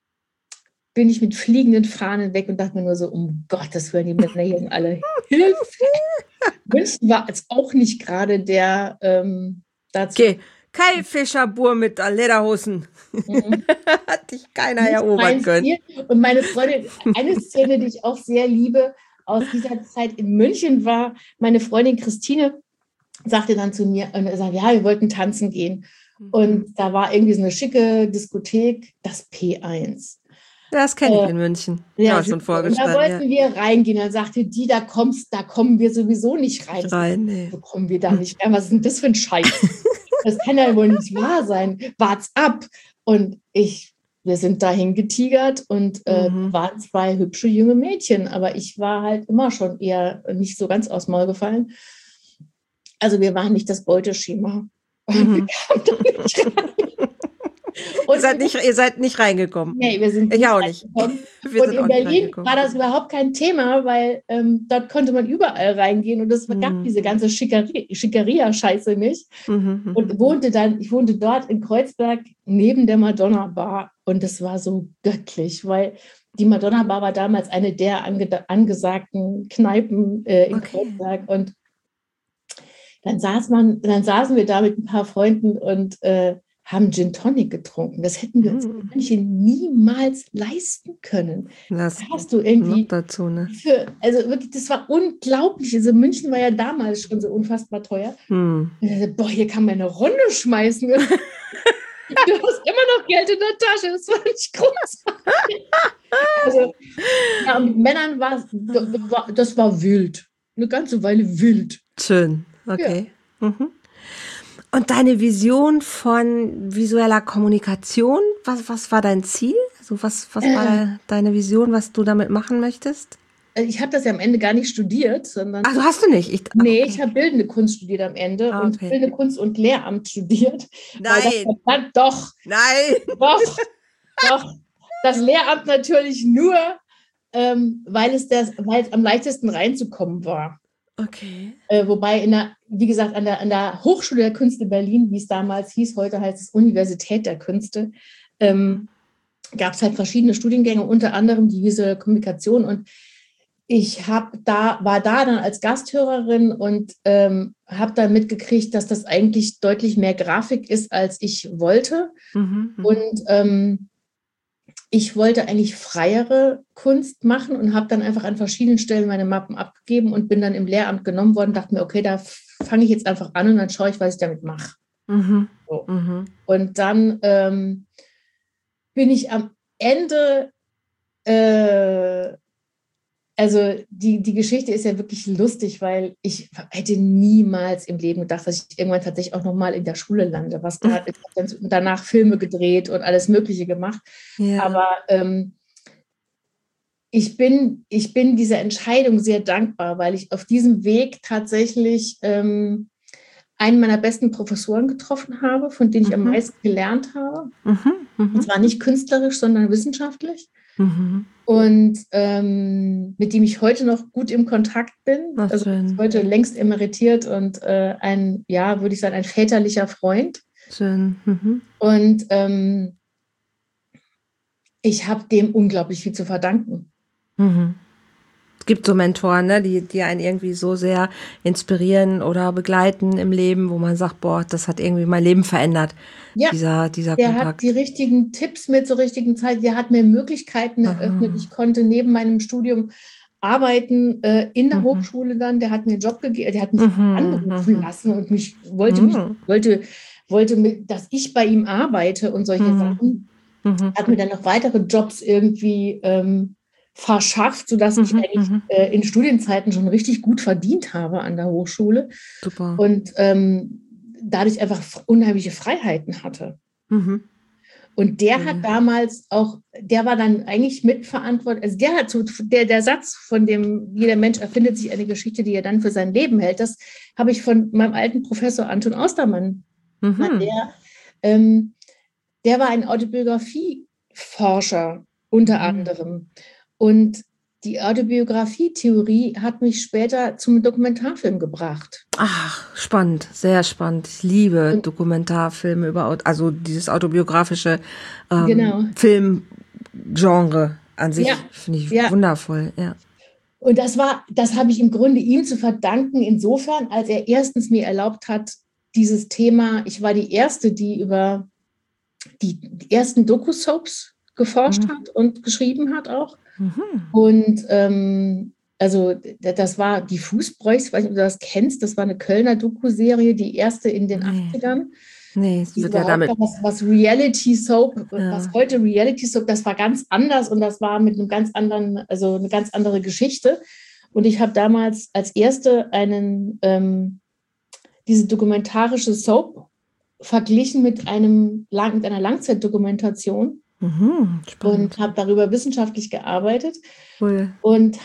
ich mit fliegenden Fahnen weg und dachte mir nur so, um Gottes Willen, die Männer hier sind alle Hilfe. München war jetzt auch nicht gerade der dazu. Okay, Kai Fischer-Bur mit Lederhosen. Hat dich keiner erobern können. Und meine Freundin, eine Szene, die ich auch sehr liebe, aus dieser Zeit in München war, meine Freundin Christine sagte dann zu mir, ja, wir wollten tanzen gehen. Und da war irgendwie so eine schicke Diskothek, das P1. Das kenne ich in München. Ja, schon vorgestanden. Und da wollten wir reingehen. Dann sagte die, da kommen wir sowieso nicht rein. Nee. So kommen wir da nicht rein. Was ist denn das für ein Scheiß? Das kann ja wohl nicht wahr sein. Wart's ab. Und wir sind dahin getigert und waren zwei hübsche junge Mädchen. Aber ich war halt immer schon eher nicht so ganz aufs Maul gefallen. Also wir waren nicht das Beuteschema. Wir kamen da nicht rein. Und ihr seid nicht reingekommen. Nee, wir sind nicht auch reingekommen. Und in Berlin war das überhaupt kein Thema, weil dort konnte man überall reingehen und es gab diese ganze Schickeria-Scheiße nicht. Und ich wohnte dort in Kreuzberg neben der Madonna-Bar und das war so göttlich, weil die Madonna-Bar war damals eine der angesagten Kneipen in Kreuzberg und dann saßen wir da mit ein paar Freunden und haben Gin Tonic getrunken. Das hätten wir uns in München niemals leisten können. Da hast du irgendwie dazu, ne? Also wirklich, das war unglaublich. Also München war ja damals schon so unfassbar teuer. Und ich dachte, boah, hier kann man eine Runde schmeißen. Du hast immer noch Geld in der Tasche. Das war nicht großartig. Also, ja, und mit Männern das war wild. Eine ganze Weile wild. Schön, okay. Ja. Und deine Vision von visueller Kommunikation, was war dein Ziel? Also was war deine Vision, was du damit machen möchtest? Ich habe das ja am Ende gar nicht studiert, sondern... Ach, hast du nicht? Ich habe Bildende Kunst studiert am Ende und Bildende Kunst und Lehramt studiert. Nein! Doch! Nein! Doch! Das Lehramt natürlich nur, weil es am leichtesten reinzukommen war. Okay. Wobei wie gesagt, an der Hochschule der Künste Berlin, wie es damals hieß, heute heißt es Universität der Künste, gab es halt verschiedene Studiengänge, unter anderem die visuelle Kommunikation. Und ich war da dann als Gasthörerin und habe dann mitgekriegt, dass das eigentlich deutlich mehr Grafik ist, als ich wollte. Und ich wollte eigentlich freiere Kunst machen und habe dann einfach an verschiedenen Stellen meine Mappen abgegeben und bin dann im Lehramt genommen worden, dachte mir, okay, da fange ich jetzt einfach an und dann schaue ich, was ich damit mache. So. Und dann bin ich am Ende, also die Geschichte ist ja wirklich lustig, weil ich hätte niemals im Leben gedacht, dass ich irgendwann tatsächlich auch nochmal in der Schule lande. Ich habe dann danach Filme gedreht und alles Mögliche gemacht. Ja. Aber ich bin dieser Entscheidung sehr dankbar, weil ich auf diesem Weg tatsächlich einen meiner besten Professoren getroffen habe, von denen ich am meisten gelernt habe. Und zwar nicht künstlerisch, sondern wissenschaftlich. Und mit dem ich heute noch gut im Kontakt bin. Ach, Also ist schön. heute längst emeritiert und ja, würde ich sagen, ein väterlicher Freund. Schön. Und ich habe dem unglaublich viel zu verdanken. Es gibt so Mentoren, ne, die einen irgendwie so sehr inspirieren oder begleiten im Leben, wo man sagt, boah, das hat irgendwie mein Leben verändert, Ja, dieser der hat die Kontakt. richtigen Tipps mit zur richtigen Zeit. Der hat mir Möglichkeiten eröffnet. Ich konnte neben meinem Studium arbeiten in der Hochschule dann. Der hat mir einen Job gegeben. Der hat mich anrufen lassen und wollte, dass ich bei ihm arbeite und solche Sachen. Hat mir dann noch weitere Jobs irgendwie verschafft, sodass ich eigentlich in Studienzeiten schon richtig gut verdient habe an der Hochschule Super. und dadurch einfach unheimliche Freiheiten hatte. Und der hat damals auch, der war dann eigentlich mitverantwortlich, also der hat so, der Satz, von dem jeder Mensch erfindet sich eine Geschichte, die er dann für sein Leben hält, das habe ich von meinem alten Professor Anton Ostermann. Der war ein Autobiografieforscher unter anderem. Und die Autobiografietheorie hat mich später zum Dokumentarfilm gebracht. Ach, spannend, sehr spannend. Ich liebe Und Dokumentarfilme also dieses autobiografische genau. Filmgenre an Ja, sich finde ich ja. wundervoll, ja. Und das habe ich im Grunde ihm zu verdanken, insofern, als er erstens mir erlaubt hat, dieses Thema, ich war die Erste, die über die ersten Doku-Soaps geforscht hat und geschrieben hat auch. Und also das war die Fußbräuchs, ich weiß nicht, ob du das kennst, das war eine Kölner Doku-Serie, die erste in den 80ern. Nee, es Die wird ja überhaupt damit. was Reality Soap, was Ja. heute Reality Soap, das war ganz anders und das war mit einem ganz anderen, also eine ganz andere Geschichte. Und ich habe damals als erste diese dokumentarische Soap verglichen mit mit einer Langzeitdokumentation Spannend. und habe darüber wissenschaftlich gearbeitet Cool. und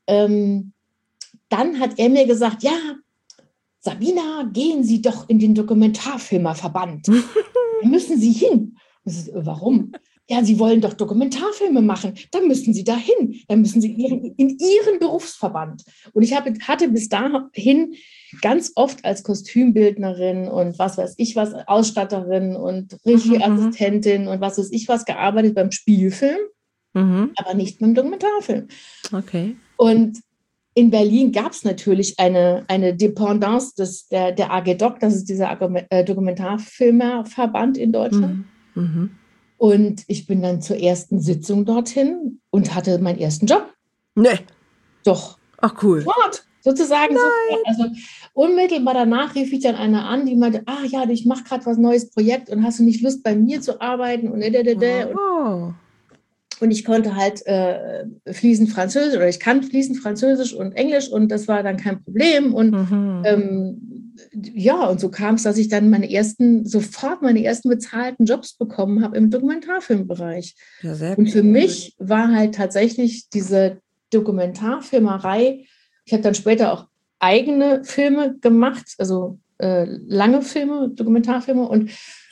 dann hat er mir gesagt, ja, Sabina, gehen Sie doch in den Dokumentarfilmerverband. Da müssen Sie hin. Warum? Ja, Sie wollen doch Dokumentarfilme machen. Dann müssen Sie da hin. Dann müssen Sie in Ihren Berufsverband. Und ich hatte bis dahin ganz oft als Kostümbildnerin und was weiß ich was, Ausstatterin und Regieassistentin und was weiß ich was gearbeitet beim Spielfilm, aber nicht beim Dokumentarfilm. Okay. Und in Berlin gab es natürlich eine Dependance der AG-Doc, das ist dieser Dokumentarfilmerverband in Deutschland. Und ich bin dann zur ersten Sitzung dorthin und hatte meinen ersten Job. Nee. Doch. Ach, cool. Sofort, sozusagen sofort. Also unmittelbar danach rief ich dann eine an, die meinte, ja, ich mache gerade was neues Projekt und hast du nicht Lust, bei mir zu arbeiten? Und ich konnte halt fließend Französisch oder ich kann fließend Französisch und Englisch und das war dann kein Problem. Und ja, und so kam es, dass ich dann sofort meine ersten bezahlten Jobs bekommen habe im Dokumentarfilmbereich. Ja, sehr Und für cool. mich war halt tatsächlich diese Dokumentarfilmerei, ich habe dann später auch eigene Filme gemacht, also lange Filme, Dokumentarfilme und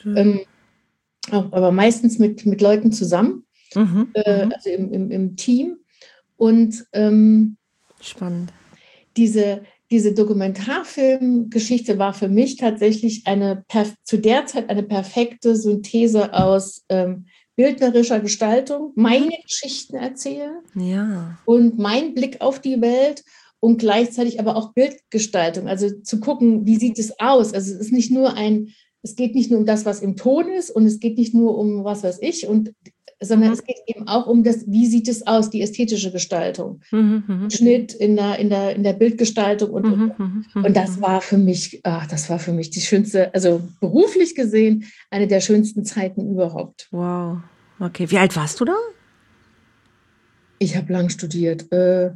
aber meistens mit Leuten zusammen. Also im Team. Und spannend. Diese Dokumentarfilmgeschichte war für mich tatsächlich zu der Zeit eine perfekte Synthese aus bildnerischer Gestaltung, meine Geschichten erzählen und mein Blick auf die Welt und gleichzeitig aber auch Bildgestaltung. Also zu gucken, wie sieht es aus? Also es geht nicht nur um das, was im Ton ist und es geht nicht nur um was weiß ich sondern es geht eben auch um wie sieht es aus, die ästhetische Gestaltung. Schnitt in der Bildgestaltung und das war für mich die schönste, also beruflich gesehen, eine der schönsten Zeiten überhaupt. Wow. Okay, wie alt warst du da? Ich habe lang studiert.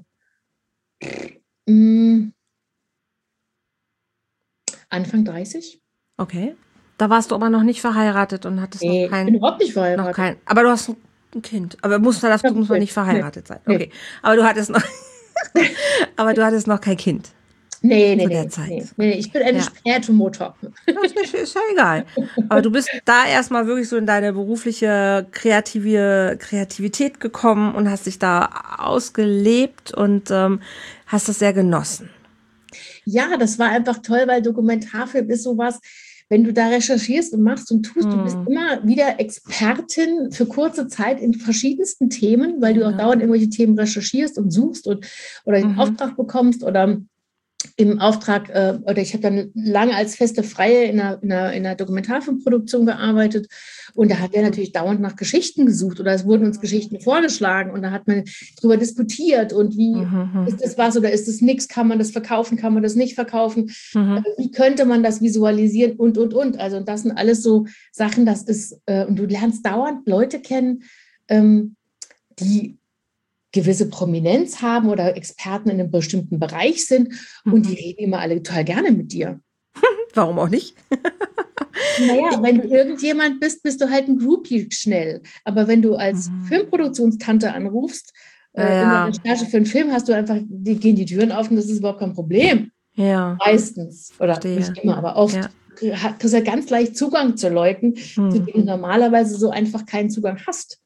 Anfang 30. Okay. Da warst du aber noch nicht verheiratet und hattest noch Nee, ich bin überhaupt nicht verheiratet. aber du hast ein Kind. Aber muss man nicht verheiratet sein. Nee. Okay. Aber du hattest noch kein Kind Nee, zu der Zeit. Nee. Ich bin eine Spätmutter. Das ist ja egal. Aber du bist da erstmal wirklich so in deine berufliche Kreativität gekommen und hast dich da ausgelebt und hast das sehr genossen. Ja, das war einfach toll, weil Dokumentarfilm ist sowas, wenn du da recherchierst und machst und tust, du bist immer wieder Expertin für kurze Zeit in verschiedensten Themen, weil du auch dauernd irgendwelche Themen recherchierst und suchst oder den Auftrag bekommst oder im Auftrag, oder ich habe dann lange als feste Freie in einer Dokumentarfilmproduktion gearbeitet und da hat wir natürlich dauernd nach Geschichten gesucht oder es wurden uns Geschichten vorgeschlagen und da hat man darüber diskutiert und wie ist das was oder ist das nichts, kann man das verkaufen, kann man das nicht verkaufen, wie könnte man das visualisieren und. Also das sind alles so Sachen, das ist, und du lernst dauernd Leute kennen, die gewisse Prominenz haben oder Experten in einem bestimmten Bereich sind und die reden immer alle total gerne mit dir. Warum auch nicht? Naja, wenn du irgendjemand bist, bist du halt ein Groupie schnell. Aber wenn du als Filmproduktionstante anrufst, in der Recherche für einen Film hast du einfach, gehen die Türen auf und das ist überhaupt kein Problem. Ja. Meistens. Oder Verstehe. nicht immer, aber oft. Ja. Du hast ja ganz leicht Zugang zu Leuten, zu denen du normalerweise so einfach keinen Zugang hast.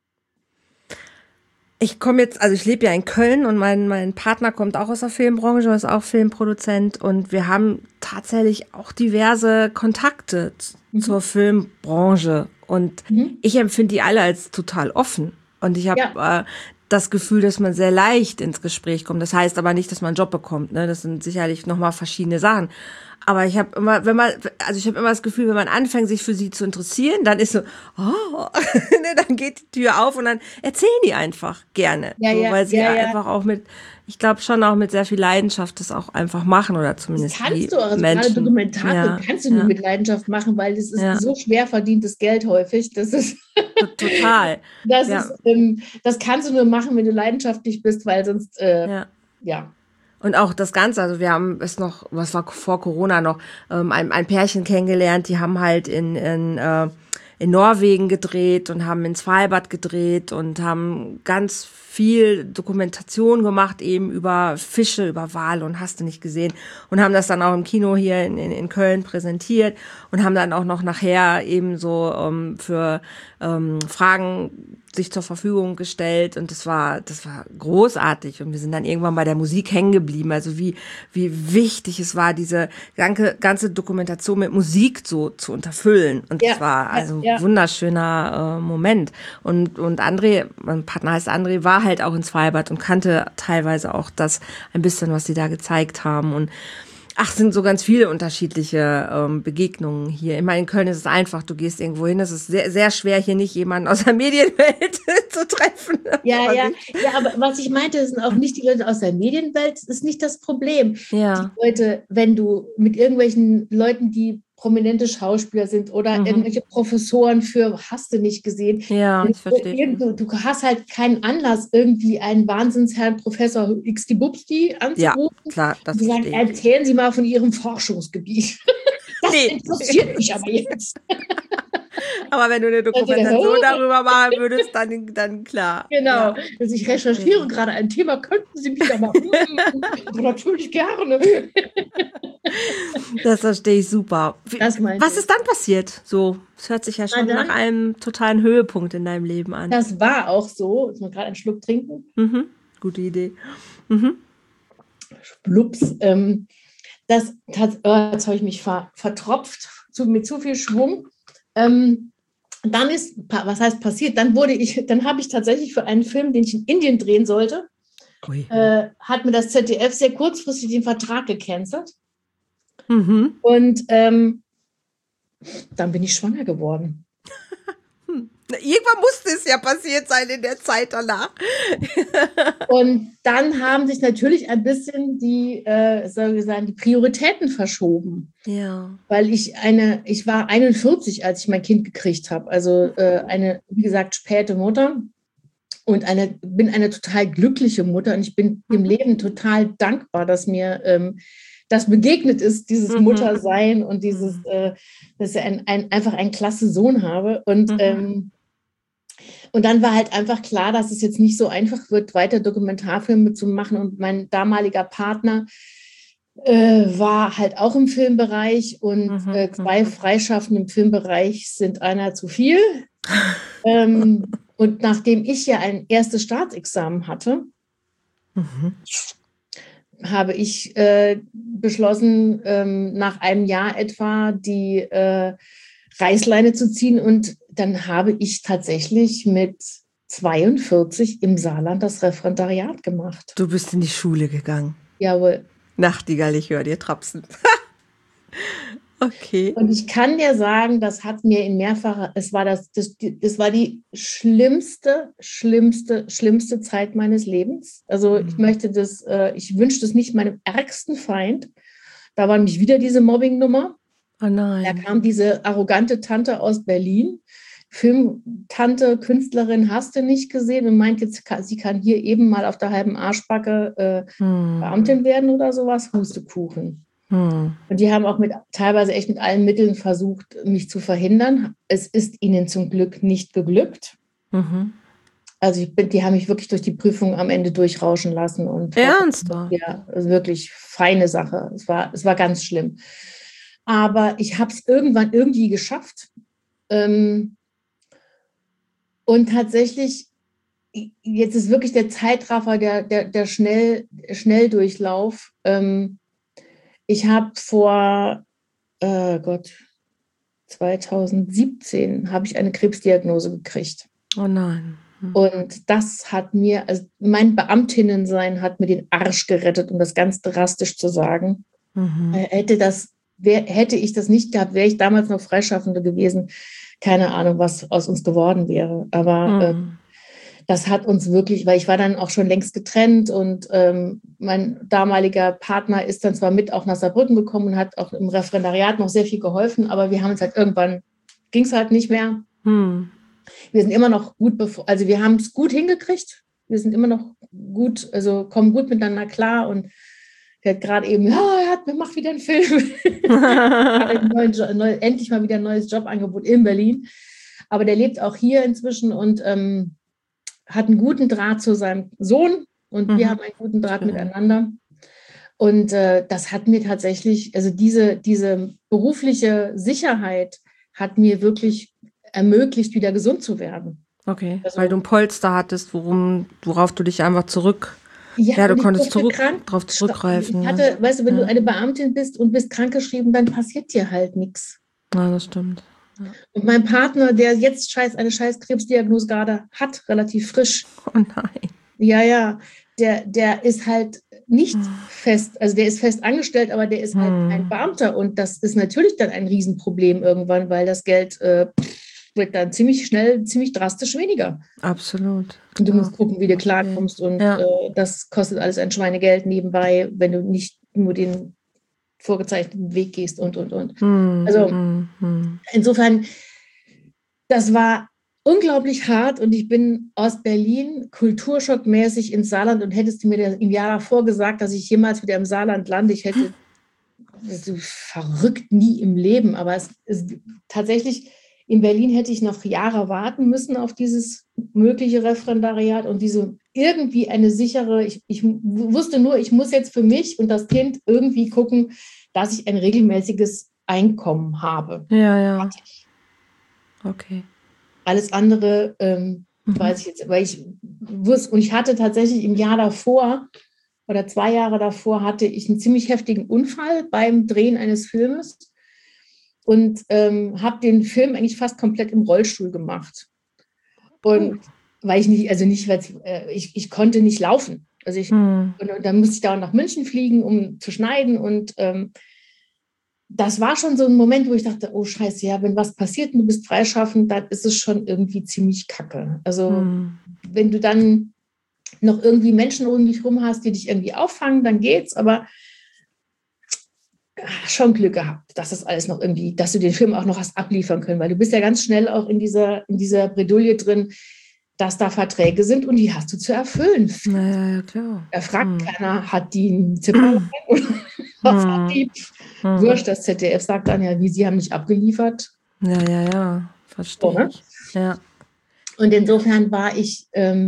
Ich lebe ja in Köln und mein Partner kommt auch aus der Filmbranche, ist auch Filmproduzent und wir haben tatsächlich auch diverse Kontakte zur Filmbranche und ich empfinde die alle als total offen und ich habe das Gefühl, dass man sehr leicht ins Gespräch kommt. Das heißt aber nicht, dass man einen Job bekommt, ne? Das sind sicherlich nochmal verschiedene Sachen. Aber ich habe immer, ich habe immer das Gefühl, wenn man anfängt, sich für sie zu interessieren, dann ist so, dann geht die Tür auf und dann erzählen die einfach gerne. Weil sie einfach auch ich glaube schon auch mit sehr viel Leidenschaft das auch einfach machen oder zumindest das kannst die du, also Menschen. Gerade Dokumentarfilm kannst du nur mit Leidenschaft machen, weil das ist so schwer verdientes Geld häufig. Das ist total. Das kannst du nur machen, wenn du leidenschaftlich bist, weil sonst Und auch das Ganze, also wir haben was war vor Corona noch, ein Pärchen kennengelernt, die haben halt in Norwegen gedreht und haben in Svalbard gedreht und haben ganz viel Dokumentation gemacht eben über Fische, über Wale und hast du nicht gesehen und haben das dann auch im Kino hier in Köln präsentiert und haben dann auch noch nachher eben so für Fragen sich zur Verfügung gestellt und das war großartig und wir sind dann irgendwann bei der Musik hängen geblieben, also wie wichtig es war, diese ganze Dokumentation mit Musik so zu unterfüllen und das war also ein wunderschöner Moment und André, mein Partner heißt André, war halt auch in Svalbard und kannte teilweise auch das ein bisschen, was sie da gezeigt haben und sind so ganz viele unterschiedliche Begegnungen hier. Ich meine, in Köln ist es einfach, du gehst irgendwo hin, es ist sehr, sehr schwer, hier nicht jemanden aus der Medienwelt zu treffen. Ja, aber was ich meinte, sind auch nicht die Leute aus der Medienwelt, das ist nicht das Problem. Ja. Die Leute, wenn du mit irgendwelchen Leuten, die prominente Schauspieler sind oder irgendwelche Professoren hast du nicht gesehen. Ja, ich verstehe. Du hast halt keinen Anlass, irgendwie einen Wahnsinnsherrn Professor Xdi-Bubsti anzurufen. Ja, klar, das und sagen, erzählen Sie mal von Ihrem Forschungsgebiet. Das interessiert mich aber jetzt. Aber wenn du eine Dokumentation darüber machen würdest, dann klar. Genau. Ja. Also ich recherchiere gerade ein Thema, könnten Sie mich da mal natürlich gerne. Das verstehe ich super. Was ist dann passiert? So, es hört sich ja schon nach einem totalen Höhepunkt in deinem Leben an. Das war auch so. Jetzt mal gerade einen Schluck trinken. Gute Idee. Schlups. Jetzt habe ich mich vertropft mit zu viel Schwung. Dann ist, was heißt passiert? Dann habe ich tatsächlich für einen Film, den ich in Indien drehen sollte, hat mir das ZDF sehr kurzfristig den Vertrag gecancelt. Und dann bin ich schwanger geworden. Irgendwann musste es ja passiert sein in der Zeit danach. Und dann haben sich natürlich ein bisschen die Prioritäten verschoben. Ja. Weil ich war 41, als ich mein Kind gekriegt habe. Also eine, wie gesagt, späte Mutter. Und bin eine total glückliche Mutter. Und ich bin im Leben total dankbar, dass mir das begegnet ist, dieses Muttersein und dieses, dass ich einfach einen klasse Sohn habe. Und Und dann war halt einfach klar, dass es jetzt nicht so einfach wird, weiter Dokumentarfilme zu machen. Und mein damaliger Partner war halt auch im Filmbereich und zwei Freischaffende im Filmbereich sind einer zu viel. Und nachdem ich ja ein erstes Staatsexamen hatte, habe ich beschlossen, nach einem Jahr etwa die Reißleine zu ziehen. Und dann habe ich tatsächlich mit 42 im Saarland das Referendariat gemacht. Du bist in die Schule gegangen. Jawohl. Nachtigall, ich höre dir trapsen. Okay. Und ich kann dir sagen, das hat mir in mehrfacher, es war das war die schlimmste Zeit meines Lebens. Also ich möchte das, ich wünsche das nicht meinem ärgsten Feind. Da war nämlich wieder diese Mobbing-Nummer. Oh nein. Da kam diese arrogante Tante aus Berlin, Filmtante, Künstlerin, hast du nicht gesehen und meint jetzt, sie kann hier eben mal auf der halben Arschbacke Beamtin werden oder sowas, Hustekuchen. Und die haben auch teilweise echt mit allen Mitteln versucht, mich zu verhindern. Es ist ihnen zum Glück nicht geglückt. Also die haben mich wirklich durch die Prüfung am Ende durchrauschen lassen. Und ernsthaft? Ja, also wirklich feine Sache. Es war ganz schlimm. Aber ich habe es irgendwann irgendwie geschafft. Und tatsächlich, jetzt ist wirklich der Zeitraffer, der Schnelldurchlauf. Ich habe vor 2017 habe ich eine Krebsdiagnose gekriegt. Oh nein. Und das hat mir, also mein Beamtinnensein hat mir den Arsch gerettet, um das ganz drastisch zu sagen. Hätte ich das nicht gehabt, wäre ich damals noch Freischaffende gewesen. Keine Ahnung, was aus uns geworden wäre. Aber das hat uns wirklich, weil ich war dann auch schon längst getrennt und mein damaliger Partner ist dann zwar mit auch nach Saarbrücken gekommen und hat auch im Referendariat noch sehr viel geholfen, aber wir haben es halt irgendwann, ging es halt nicht mehr. Wir sind immer noch also wir haben es gut hingekriegt. Wir sind immer noch gut, also kommen gut miteinander klar und der hat gerade eben, wir machen wieder einen Film. Endlich mal wieder ein neues Jobangebot in Berlin. Aber der lebt auch hier inzwischen und hat einen guten Draht zu seinem Sohn und wir haben einen guten Draht miteinander. Und das hat mir tatsächlich, also diese berufliche Sicherheit hat mir wirklich ermöglicht, wieder gesund zu werden. Okay, also, weil du ein Polster hattest, worauf du dich einfach du konntest darauf zurückgreifen. Ich hatte, weißt du, wenn du eine Beamtin bist und bist krankgeschrieben, dann passiert dir halt nichts. Ja, das stimmt. Ja. Und mein Partner, der jetzt eine scheiß Krebsdiagnose gerade hat, relativ frisch. Oh nein. Ja, der ist halt nicht fest, also der ist fest angestellt, aber der ist halt ein Beamter und das ist natürlich dann ein Riesenproblem irgendwann, weil das Geld wird dann ziemlich schnell, ziemlich drastisch weniger. Absolut. Und du musst gucken, wie du klarkommst und das kostet alles ein Schweinegeld nebenbei, wenn du nicht nur den vorgezeichneten Weg gehst und. Also insofern, das war unglaublich hart und ich bin aus Berlin kulturschockmäßig ins Saarland und hättest du mir im Jahr davor gesagt, dass ich jemals wieder im Saarland lande, ich hätte verrückt, nie im Leben, aber es ist tatsächlich, in Berlin hätte ich noch Jahre warten müssen auf dieses mögliche Referendariat und diese irgendwie eine sichere, ich wusste nur, ich muss jetzt für mich und das Kind irgendwie gucken, dass ich ein regelmäßiges Einkommen habe. Ja. Okay. Alles andere weiß ich jetzt, weil ich wusste, und ich hatte tatsächlich im Jahr davor oder 2 Jahre davor hatte ich einen ziemlich heftigen Unfall beim Drehen eines Filmes und habe den Film eigentlich fast komplett im Rollstuhl gemacht. Und weil ich konnte nicht laufen. Also und dann musste ich da nach München fliegen, um zu schneiden und das war schon so ein Moment, wo ich dachte, oh Scheiße, ja, wenn was passiert und du bist freischaffend, dann ist es schon irgendwie ziemlich kacke. Also wenn du dann noch irgendwie Menschen um dich rum hast, die dich irgendwie auffangen, dann geht's, aber schon Glück gehabt, dass das alles noch irgendwie, dass du den Film auch noch hast abliefern können, weil du bist ja ganz schnell auch in dieser Bredouille drin, dass da Verträge sind und die hast du zu erfüllen. Ja, klar. Da fragt keiner, hat die ein Zimmer oder was hat die? Wurscht, das ZDF sagt dann ja, wie, sie haben nicht abgeliefert. Ja, verstehe ich. Ja. Und insofern war ich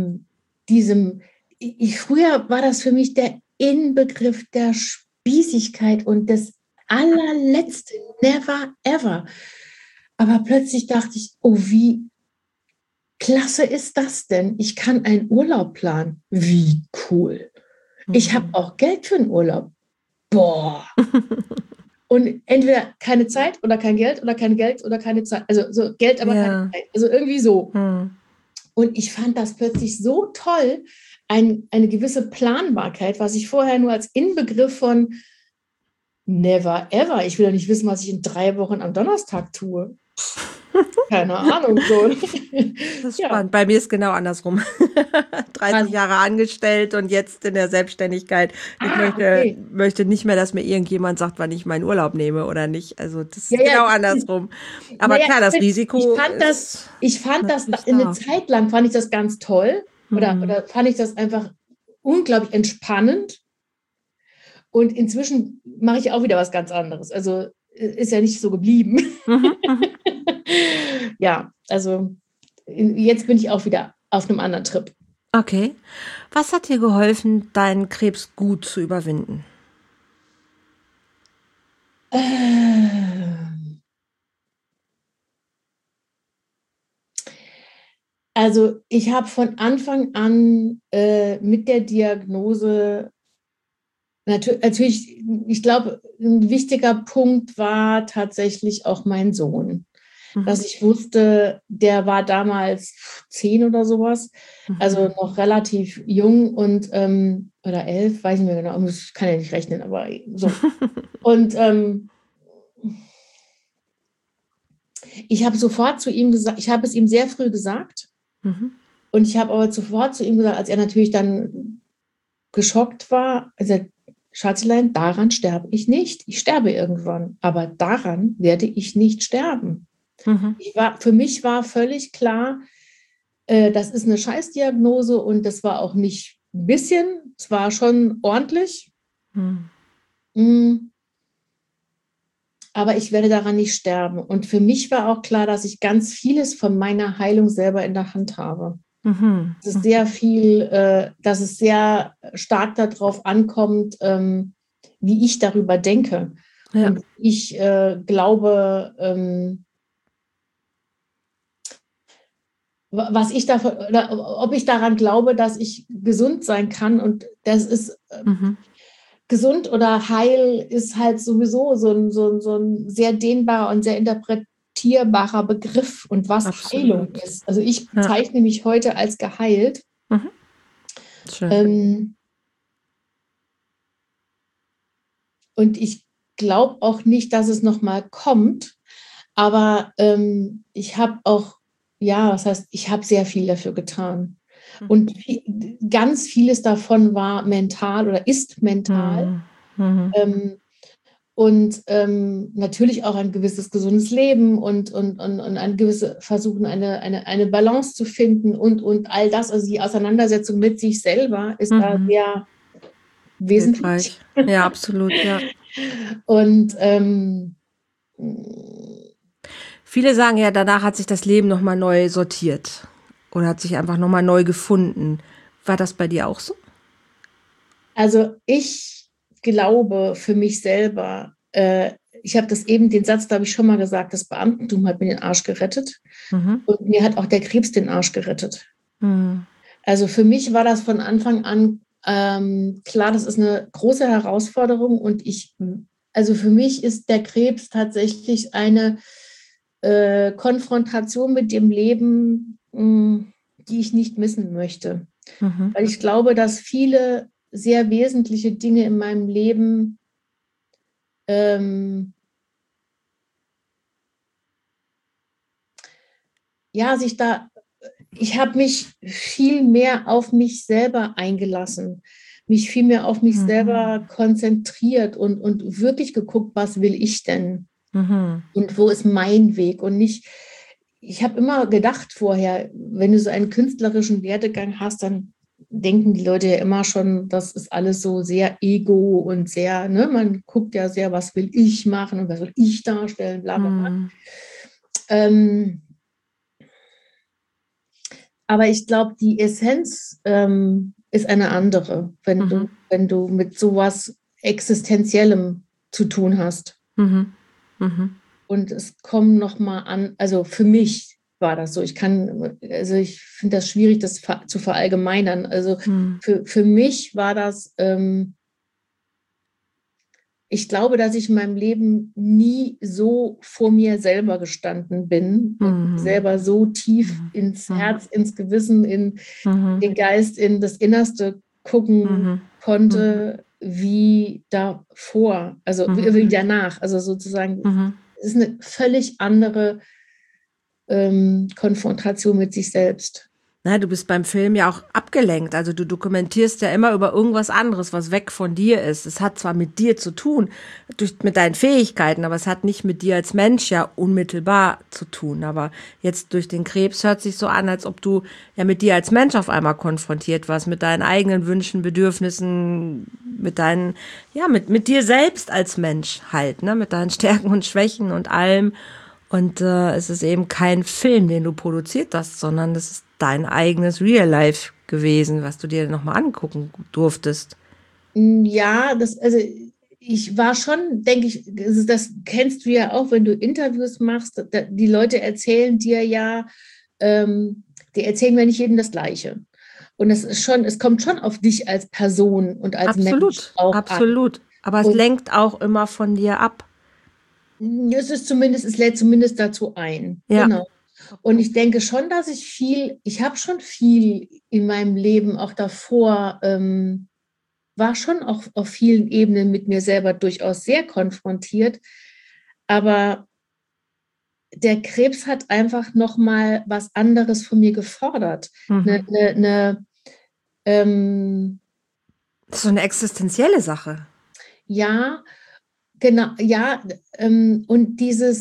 früher war das für mich der Inbegriff der Spießigkeit und das allerletzte, never ever. Aber plötzlich dachte ich, oh, wie klasse ist das denn? Ich kann einen Urlaub planen. Wie cool. Ich habe auch Geld für einen Urlaub. Boah. Und entweder keine Zeit oder kein Geld oder kein Geld oder keine Zeit. Also so Geld, aber keine Zeit. Also irgendwie so. Und ich fand das plötzlich so toll, eine gewisse Planbarkeit, was ich vorher nur als Inbegriff von never ever, ich will ja nicht wissen, was ich in 3 Wochen am Donnerstag tue. Keine Ahnung. So. Das ist spannend. Bei mir ist genau andersrum. 30 Jahre angestellt und jetzt in der Selbstständigkeit. Ich möchte nicht mehr, dass mir irgendjemand sagt, wann ich meinen Urlaub nehme oder nicht. Also das ist genau andersrum. Aber klar, das Risiko Ich fand das eine Zeit lang, fand ich das ganz toll. Oder fand ich das einfach unglaublich entspannend. Und inzwischen mache ich auch wieder was ganz anderes. Also ist ja nicht so geblieben. Ja, also jetzt bin ich auch wieder auf einem anderen Trip. Okay. Was hat dir geholfen, deinen Krebs gut zu überwinden? Also ich habe von Anfang an mit der Diagnose natürlich, ich glaube, ein wichtiger Punkt war tatsächlich auch mein Sohn. Dass ich wusste, der war damals 10 oder sowas, also noch relativ jung und oder 11, weiß ich nicht mehr genau, ich kann ja nicht rechnen, aber so. Und ich habe sofort zu ihm gesagt, ich habe es ihm sehr früh gesagt und ich habe aber sofort zu ihm gesagt, als er natürlich dann geschockt war, also Schatzelein, daran sterbe ich nicht. Ich sterbe irgendwann, aber daran werde ich nicht sterben. Für mich war völlig klar, das ist eine Scheißdiagnose und das war auch nicht ein bisschen, es war schon ordentlich. Aber ich werde daran nicht sterben. Und für mich war auch klar, dass ich ganz vieles von meiner Heilung selber in der Hand habe. Es ist sehr viel, dass es sehr stark darauf ankommt, wie ich darüber denke. Ja. Und ich glaube, was ich davon, oder ob ich daran glaube, dass ich gesund sein kann. Und das ist gesund oder heil ist halt sowieso so ein sehr dehnbarer und sehr interpretierbarer Begriff und was Absolut. Heilung ist. Also ich bezeichne mich heute als geheilt. Schön. Und ich glaube auch nicht, dass es nochmal kommt. Aber ich habe auch, was heißt, ich habe sehr viel dafür getan. Und ganz vieles davon war mental oder ist mental. Und natürlich auch ein gewisses gesundes Leben und ein gewisses Versuchen, eine Balance zu finden und all das, also die Auseinandersetzung mit sich selber ist da sehr wesentlich. Ja, absolut, ja. Und viele sagen ja, danach hat sich das Leben nochmal neu sortiert oder hat sich einfach nochmal neu gefunden. War das bei dir auch so? Also ich glaube für mich selber, ich habe den Satz, glaube ich, schon mal gesagt, das Beamtentum hat mir den Arsch gerettet und mir hat auch der Krebs den Arsch gerettet. Also für mich war das von Anfang an klar, das ist eine große Herausforderung und also für mich ist der Krebs tatsächlich eine Konfrontation mit dem Leben, die ich nicht missen möchte. Weil ich glaube, dass viele sehr wesentliche Dinge in meinem Leben ich habe mich viel mehr auf mich selber eingelassen, mich viel mehr auf mich selber konzentriert und wirklich geguckt, was will ich denn? Und wo ist mein Weg? Und nicht, ich habe immer gedacht vorher, wenn du so einen künstlerischen Werdegang hast, dann denken die Leute ja immer schon, das ist alles so sehr ego und sehr, ne, man guckt ja sehr, was will ich machen und was will ich darstellen, bla bla bla. Aber ich glaube, die Essenz ist eine andere, Mhm. wenn du mit sowas Existenziellem zu tun hast. Mhm. Mhm. Und es kommen noch mal an, also für mich war das so. Also ich finde das schwierig, zu verallgemeinern. Also Mhm. für mich war das, ich glaube, dass ich in meinem Leben nie so vor mir selber gestanden bin und mir Mhm. selber so tief Mhm. ins Mhm. Herz, ins Gewissen, in Mhm. den Geist, in das Innerste gucken Mhm. Mhm. konnte, wie davor, also Mhm. wie danach. Also sozusagen, Mhm. es ist eine völlig andere Konfrontation mit sich selbst. Na, du bist beim Film ja auch abgelenkt. Also du dokumentierst ja immer über irgendwas anderes, was weg von dir ist. Es hat zwar mit dir zu tun, mit deinen Fähigkeiten, aber es hat nicht mit dir als Mensch ja unmittelbar zu tun. Aber jetzt durch den Krebs hört sich so an, als ob du ja mit dir als Mensch auf einmal konfrontiert warst, mit deinen eigenen Wünschen, Bedürfnissen, mit dir selbst als Mensch halt, ne, mit deinen Stärken und Schwächen und allem. Und es ist eben kein Film, den du produziert hast, sondern das ist dein eigenes Real Life gewesen, was du dir nochmal angucken durftest. Ja, also ich war schon, denke ich, das kennst du ja auch, wenn du Interviews machst, die Leute erzählen dir ja, die erzählen ja nicht jedem das Gleiche. Und es kommt schon auf dich als Person und als Mensch Absolut, auch an. absolut. Aber es Und lenkt auch immer von dir ab. es lädt zumindest dazu ein. Ja. Genau. Und ich denke schon, dass ich habe schon viel in meinem Leben auch davor, war schon auch auf vielen Ebenen mit mir selber durchaus sehr konfrontiert. Aber der Krebs hat einfach noch mal was anderes von mir gefordert. Mhm. Eine, ähm, Das ist so eine existenzielle Sache. ja, genau, ja, und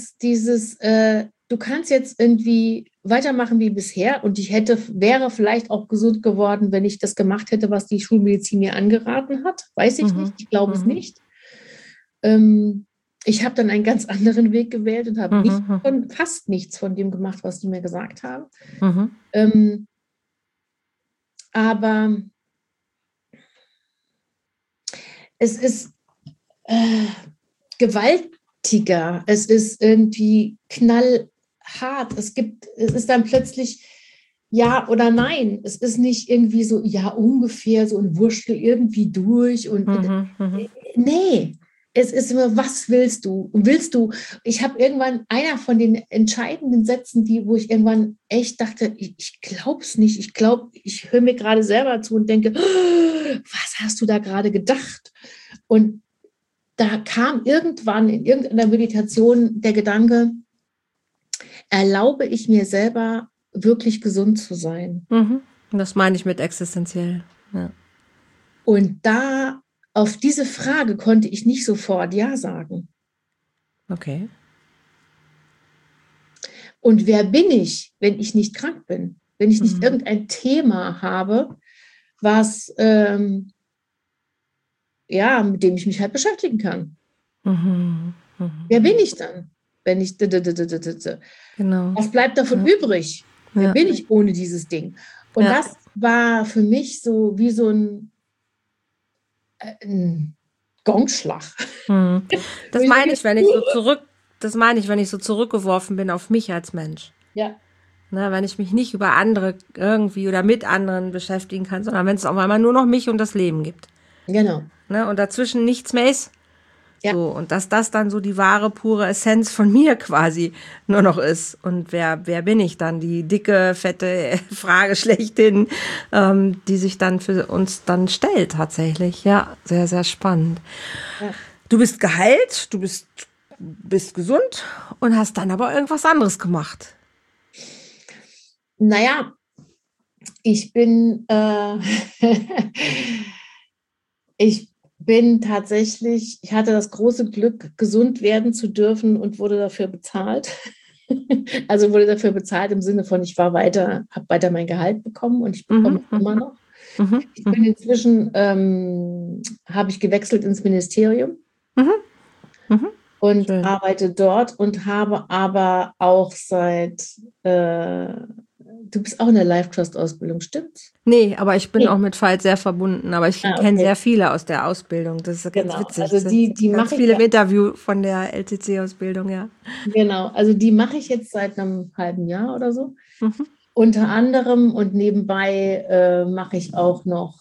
du kannst jetzt irgendwie weitermachen wie bisher und wäre vielleicht auch gesund geworden, wenn ich das gemacht hätte, was die Schulmedizin mir angeraten hat. Weiß ich nicht, Mhm. ich glaube es Mhm. nicht. Ähm, Ich habe dann einen ganz anderen Weg gewählt und habe Mhm. fast nichts von dem gemacht, was die mir gesagt haben. Mhm. Ähm, aber es ist äh, gewaltiger, es ist irgendwie knallhart. Es ist dann plötzlich ja oder nein. Es ist nicht irgendwie so, ja, ungefähr so ein Wurschtel irgendwie durch und Mhm. Mhm. nee. Es ist immer, was willst du? Ich habe irgendwann einer von den entscheidenden Sätzen, wo ich irgendwann echt dachte, ich glaube es nicht. Ich höre mir gerade selber zu und denke, was hast du da gerade gedacht? Und da kam irgendwann in irgendeiner Meditation der Gedanke, erlaube ich mir selber wirklich gesund zu sein? Mhm. Das meine ich mit existenziell. Ja. Und auf diese Frage konnte ich nicht sofort Ja sagen. Okay. Und wer bin ich, wenn ich nicht krank bin? Wenn ich nicht Mhm. irgendein Thema habe, was, ja, mit dem ich mich halt beschäftigen kann? Mhm. Mhm. Wer bin ich dann, wenn ich, Genau. was bleibt davon Ja. übrig? Wer Ja. bin ich ohne dieses Ding? Und Ja. das war für mich so wie so ein Gongschlag. Mhm. Das Wie so meine wie, ich, das meine ich, wenn ich so zurückgeworfen bin auf mich als Mensch. ja, Ne, wenn ich mich nicht über andere irgendwie oder mit anderen beschäftigen kann, sondern wenn es auf einmal nur noch mich und das Leben gibt. genau. Ne, und dazwischen nichts mehr ist. Ja, So, und dass das dann so die wahre, pure Essenz von mir quasi nur noch ist. Und wer bin ich dann? Die dicke, fette Frage schlechthin, die sich dann für uns dann stellt tatsächlich. Ja, sehr, sehr spannend. ja. Du bist geheilt, bist gesund und hast dann aber irgendwas anderes gemacht. Naja, ich bin, ich bin tatsächlich, ich hatte das große Glück, gesund werden zu dürfen und wurde dafür bezahlt. Also wurde dafür bezahlt im Sinne von, habe weiter mein Gehalt bekommen und ich bekomme Mhm, es immer mhm, noch. mhm, Ich bin mhm, inzwischen, habe ich gewechselt ins Ministerium mhm, mhm. und Schön. arbeite dort und habe aber auch seit, Du bist auch in der Life Trust Ausbildung, stimmt's? Nee, aber ich bin Nee. auch mit Veit sehr verbunden. Aber ich kenne Okay. sehr viele aus der Ausbildung. Das ist ganz Genau. witzig. Also Es sind die ganz mache ich viele im ja, Interview von der LTC-Ausbildung, ja. genau. Also die mache ich jetzt seit einem halben Jahr oder so. Mhm. Unter anderem und nebenbei mache ich auch noch,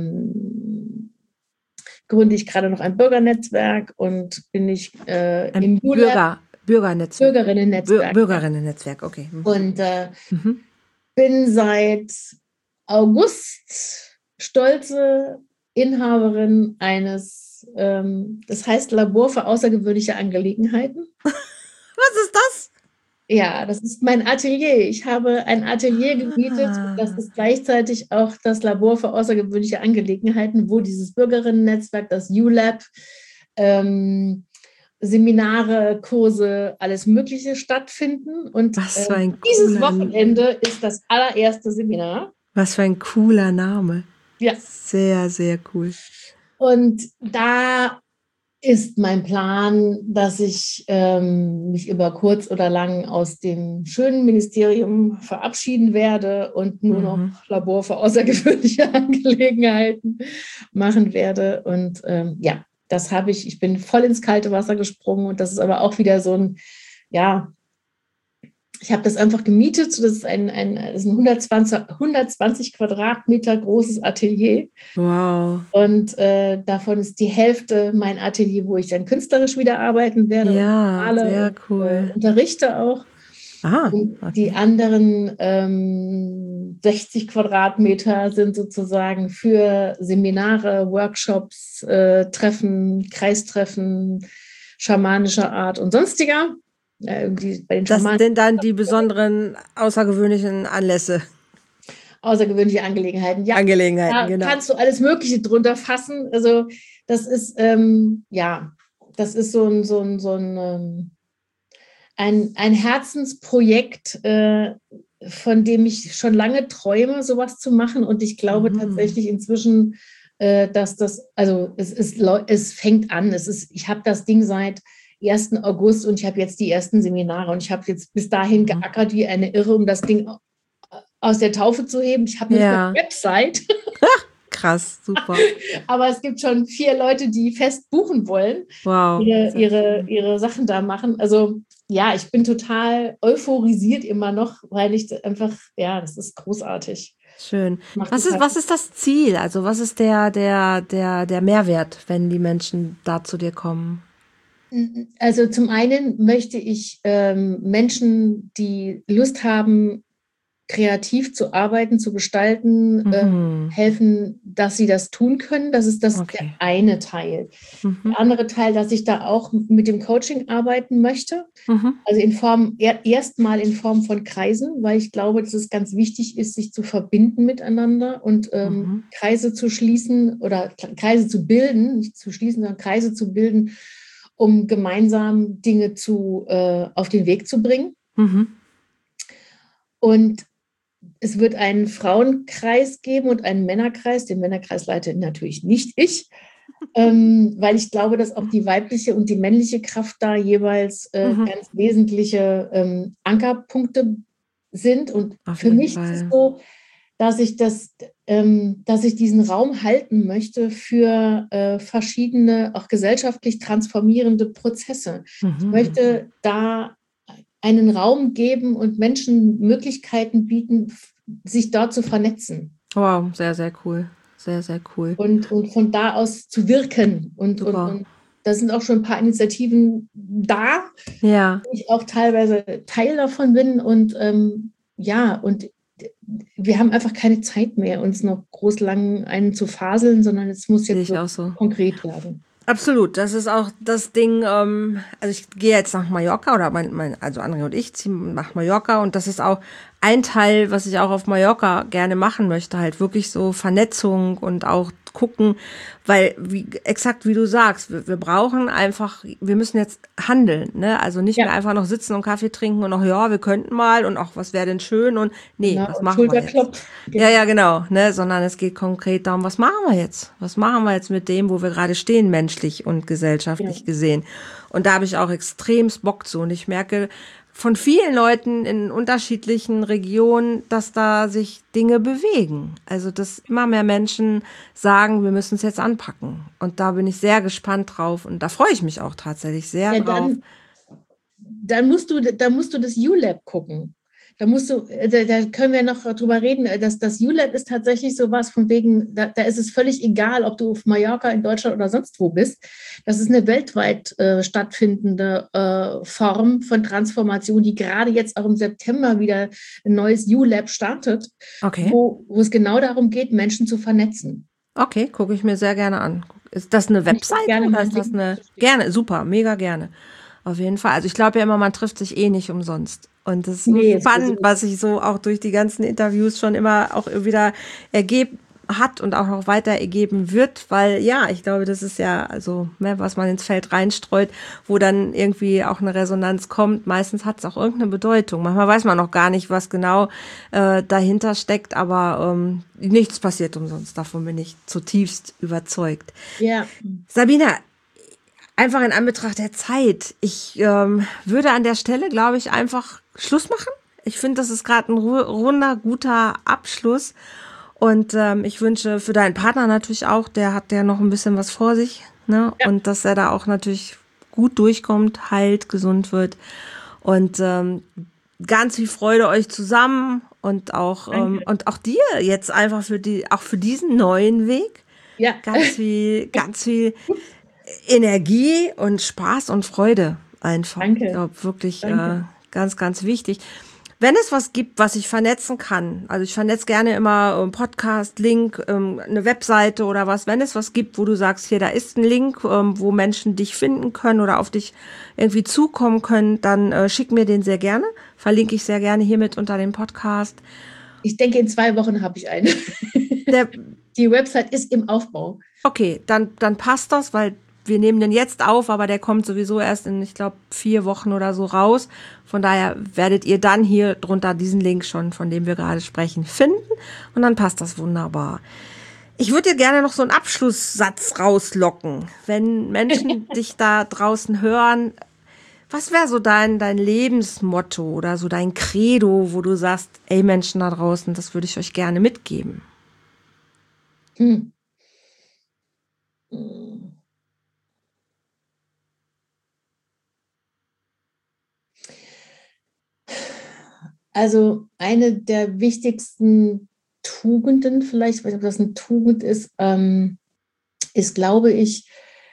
gründe ich gerade noch ein Bürgernetzwerk und bin ich Ein im ULab Bürgernetzwerk. Bürgerinnennetzwerk. Ja. Bürgerinnen-Netzwerk, okay. Mhm. Und Mhm. bin seit August stolze Inhaberin eines, das heißt Labor für außergewöhnliche Angelegenheiten. Was ist das? Ja, das ist mein Atelier. Ich habe ein Atelier gemietet. Das Ah, ist gleichzeitig auch das Labor für außergewöhnliche Angelegenheiten, wo dieses Bürgerinnennetzwerk, das ULab, ähm, Seminare, Kurse, alles Mögliche stattfinden. Und was für ein dieses cooler, Wochenende ist das allererste Seminar. was für ein cooler Name. Ja, Sehr, sehr cool. und da ist mein Plan, dass ich mich über kurz oder lang aus dem schönen Ministerium verabschieden werde und nur noch Mhm. Labor für außergewöhnliche Angelegenheiten machen werde. Und ja, das habe ich. Ich bin voll ins kalte Wasser gesprungen und das ist aber auch wieder so ein, ja, ich habe das einfach gemietet. Das ist das ist ein 120 Quadratmeter großes Atelier. Wow. Und davon ist die Hälfte mein Atelier, wo ich dann künstlerisch wieder arbeiten werde und Ja, male sehr und cool. unterrichte auch. Ah, Und die okay. anderen 60 Quadratmeter sind sozusagen für Seminare, Workshops, Treffen, Kreistreffen schamanischer Art und sonstiger. Ja, irgendwie bei den Das Schamanen sind dann die besonderen, außergewöhnlichen Anlässe, außergewöhnliche Angelegenheiten. Ja, Angelegenheiten, da genau. kannst du alles Mögliche drunter fassen. Also das ist, ja, das ist ein Herzensprojekt, von dem ich schon lange träume, sowas zu machen. Und ich glaube Mhm. tatsächlich inzwischen, dass also es fängt an. Ich habe das Ding seit 1. August und ich habe jetzt die ersten Seminare und ich habe jetzt bis dahin Mhm. geackert wie eine Irre, um das Ding aus der Taufe zu heben. Ich habe nicht mal Ja, eine Website, krass, super. aber es gibt schon 4 Leute, die fest buchen wollen, Wow, sehr schön. ihre Sachen da machen. Also ja, ich bin total euphorisiert immer noch, weil ich einfach, ja, das ist großartig. Schön. Macht total. Was ist das Ziel? Also, was ist der Mehrwert, wenn die Menschen da zu dir kommen? Also zum einen möchte ich Menschen, die Lust haben, kreativ zu arbeiten, zu gestalten, Mhm. helfen, dass sie das tun können. Das ist der Okay. eine Teil. Mhm. Der andere Teil, dass ich da auch mit dem Coaching arbeiten möchte. Mhm. Also erstmal in Form von Kreisen, weil ich glaube, dass es ganz wichtig ist, sich zu verbinden miteinander und Mhm. Kreise zu schließen oder Kreise zu bilden, nicht zu schließen, sondern Kreise zu bilden, um gemeinsam Dinge auf den Weg zu bringen. Mhm. Und es wird einen Frauenkreis geben und einen Männerkreis. Den Männerkreis leite natürlich nicht ich, weil ich glaube, dass auch die weibliche und die männliche Kraft da jeweils Mhm. ganz wesentliche Ankerpunkte sind. Und Auf für jeden mich ist es Fall. so, dass dass ich diesen Raum halten möchte für verschiedene, auch gesellschaftlich transformierende Prozesse. Ich Mhm. möchte da einen Raum geben und Menschen Möglichkeiten bieten, sich dort zu vernetzen Wow, sehr, sehr cool. Sehr, sehr cool. und von da aus zu wirken. Super. Und da sind auch schon ein paar Initiativen da, Ja, wo ich auch teilweise Teil davon bin. Und ja, und wir haben einfach keine Zeit mehr, uns noch groß lang einen zu faseln, sondern es muss sehe jetzt ich auch wirklich so. konkret werden. Absolut, das ist auch das Ding, also ich gehe jetzt nach Mallorca oder also André und ich ziehen nach Mallorca und das ist auch ein Teil, was ich auch auf Mallorca gerne machen möchte, halt wirklich so Vernetzung und auch gucken, weil exakt wie du sagst, wir brauchen einfach, wir müssen jetzt handeln, ne? Also nicht mehr Ja, einfach noch sitzen und Kaffee trinken und noch, ja, wir könnten mal und auch, was wäre denn schön und nee, genau. was Und machen wir jetzt? Schulterklopf. Ja, Genau. ja, genau, ne, sondern es geht konkret darum, was machen wir jetzt? Was machen wir jetzt mit dem, wo wir gerade stehen, menschlich und Ja. gesellschaftlich gesehen? Und da habe ich auch extrem Bock zu und ich merke, von vielen Leuten in unterschiedlichen Regionen, dass da sich Dinge bewegen. Also, dass immer mehr Menschen sagen, wir müssen es jetzt anpacken. Und da bin ich sehr gespannt drauf. Und da freue ich mich auch tatsächlich sehr drauf. Dann musst du das ULab gucken. Da können wir noch drüber reden. Das ULab ist tatsächlich sowas von wegen, da ist es völlig egal, ob du auf Mallorca, in Deutschland oder sonst wo bist. Das ist eine weltweit stattfindende Form von Transformation, die gerade jetzt auch im September wieder ein neues ULab startet, Okay. wo es genau darum geht, Menschen zu vernetzen. Okay, gucke ich mir sehr gerne an. Ist das eine Webseite oder ist das eine? Gerne, super, mega gerne. Auf jeden Fall. Also ich glaube ja immer, man trifft sich eh nicht umsonst. Und das ist so spannend, was sich so auch durch die ganzen Interviews schon immer auch wieder ergeben hat und auch noch weiter ergeben wird, weil ja, ich glaube, das ist ja, also, was man ins Feld reinstreut, wo dann irgendwie auch eine Resonanz kommt. Meistens hat es auch irgendeine Bedeutung. Manchmal weiß man noch gar nicht, was genau dahinter steckt, aber nichts passiert umsonst. Davon bin ich zutiefst überzeugt. Ja. Sabina, einfach in Anbetracht der Zeit, ich würde an der Stelle, glaube ich, einfach Schluss machen. Ich finde, das ist gerade ein runder, guter Abschluss. Und ich wünsche für deinen Partner natürlich auch, der hat ja noch ein bisschen was vor sich, ne? Ja. Und dass er da auch natürlich gut durchkommt, heilt, gesund wird. Und ganz viel Freude euch zusammen und auch dir jetzt einfach für diesen neuen Weg. Ja. Ganz viel Energie und Spaß und Freude einfach. Danke. Ich glaube, wirklich ganz, ganz wichtig. Wenn es was gibt, was ich vernetzen kann, also ich vernetze gerne immer Podcast, Link, eine Webseite oder was, wenn es was gibt, wo du sagst, hier, da ist ein Link, wo Menschen dich finden können oder auf dich irgendwie zukommen können, dann schick mir den sehr gerne. Verlinke ich sehr gerne hiermit unter dem Podcast. Ich denke, in 2 Wochen habe ich eine. Die Website ist im Aufbau. Okay, dann passt das, weil wir nehmen den jetzt auf, aber der kommt sowieso erst in, ich glaube, 4 Wochen oder so raus. Von daher werdet ihr dann hier drunter diesen Link schon, von dem wir gerade sprechen, finden. Und dann passt das wunderbar. Ich würde dir gerne noch so einen Abschlusssatz rauslocken. Wenn Menschen dich da draußen hören, was wäre so dein Lebensmotto oder so dein Credo, wo du sagst, ey Menschen da draußen, das würde ich euch gerne mitgeben? Also eine der wichtigsten Tugenden, vielleicht, ich weiß nicht, ob das eine Tugend ist, glaube ich,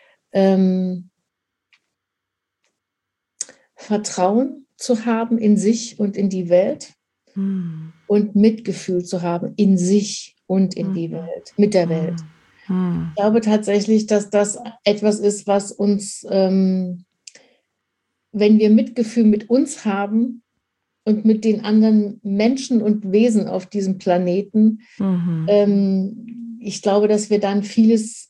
Vertrauen zu haben in sich und in die Welt und Mitgefühl zu haben in sich und in die Welt, mit der Welt. Ich glaube tatsächlich, dass das etwas ist, was uns, wenn wir Mitgefühl mit uns haben, und mit den anderen Menschen und Wesen auf diesem Planeten. Ich glaube, dass wir dann vieles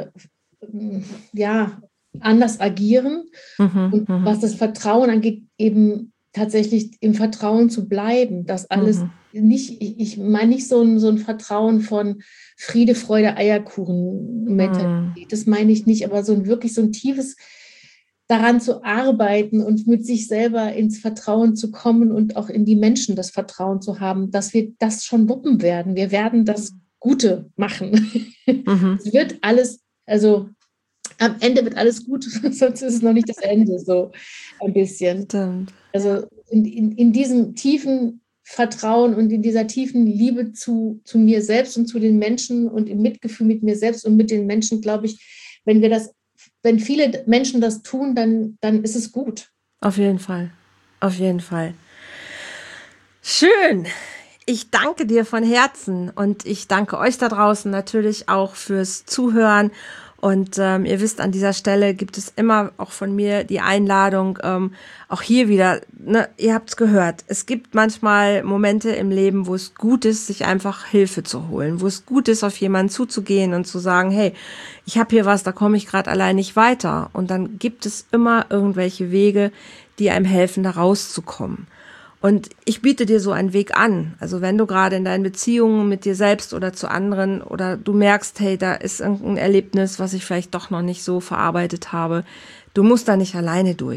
anders agieren. Und was das Vertrauen angeht, eben tatsächlich im Vertrauen zu bleiben, dass alles nicht, ich meine nicht so ein Vertrauen von Friede, Freude, Eierkuchen-Mentalität. Das meine ich nicht, aber wirklich so ein tiefes daran zu arbeiten und mit sich selber ins Vertrauen zu kommen und auch in die Menschen das Vertrauen zu haben, dass wir das schon wuppen werden. Wir werden das Gute machen. Es wird alles, also am Ende wird alles gut, sonst ist es noch nicht das Ende, so ein bisschen. Stimmt. Also in diesem tiefen Vertrauen und in dieser tiefen Liebe zu mir selbst und zu den Menschen und im Mitgefühl mit mir selbst und mit den Menschen, glaube ich, wenn viele Menschen das tun, dann ist es gut. Auf jeden Fall. Auf jeden Fall. Schön. Ich danke dir von Herzen und ich danke euch da draußen natürlich auch fürs Zuhören. Und ihr wisst, an dieser Stelle gibt es immer auch von mir die Einladung, auch hier wieder, ne, ihr habt's gehört, es gibt manchmal Momente im Leben, wo es gut ist, sich einfach Hilfe zu holen, wo es gut ist, auf jemanden zuzugehen und zu sagen, hey, ich habe hier was, da komme ich gerade allein nicht weiter. Und dann gibt es immer irgendwelche Wege, die einem helfen, da rauszukommen. Und ich biete dir so einen Weg an. Also wenn du gerade in deinen Beziehungen mit dir selbst oder zu anderen oder du merkst, hey, da ist irgendein Erlebnis, was ich vielleicht doch noch nicht so verarbeitet habe, du musst da nicht alleine durch.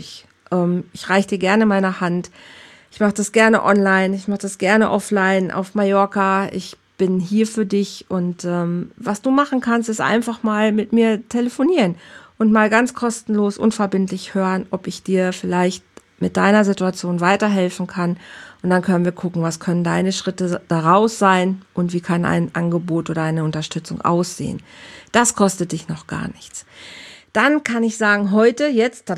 Ich reiche dir gerne meine Hand. Ich mache das gerne online, ich mache das gerne offline, auf Mallorca. Ich bin hier für dich und was du machen kannst, ist einfach mal mit mir telefonieren und mal ganz kostenlos, unverbindlich hören, ob ich dir vielleicht mit deiner Situation weiterhelfen kann. Und dann können wir gucken, was können deine Schritte daraus sein und wie kann ein Angebot oder eine Unterstützung aussehen. Das kostet dich noch gar nichts. Dann kann ich sagen, heute, jetzt,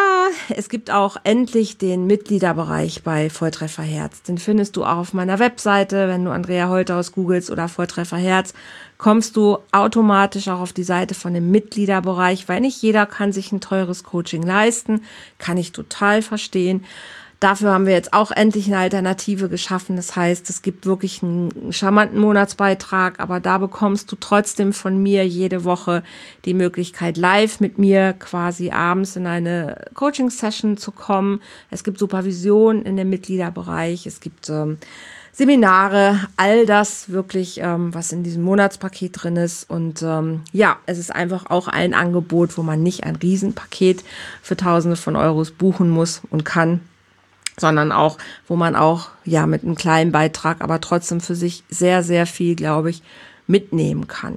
es gibt auch endlich den Mitgliederbereich bei Volltreffer Herz. Den findest du auch auf meiner Webseite. Wenn du Andrea Holthaus googelst oder Volltreffer Herz, kommst du automatisch auch auf die Seite von dem Mitgliederbereich, weil nicht jeder kann sich ein teures Coaching leisten. Kann ich total verstehen. Dafür haben wir jetzt auch endlich eine Alternative geschaffen. Das heißt, es gibt wirklich einen charmanten Monatsbeitrag, aber da bekommst du trotzdem von mir jede Woche die Möglichkeit, live mit mir quasi abends in eine Coaching-Session zu kommen. Es gibt Supervision in dem Mitgliederbereich, es gibt Seminare, all das wirklich, was in diesem Monatspaket drin ist. Und es ist einfach auch ein Angebot, wo man nicht ein Riesenpaket für Tausende von Euros buchen muss und kann, sondern auch, wo man auch mit einem kleinen Beitrag, aber trotzdem für sich sehr, sehr viel, glaube ich, mitnehmen kann.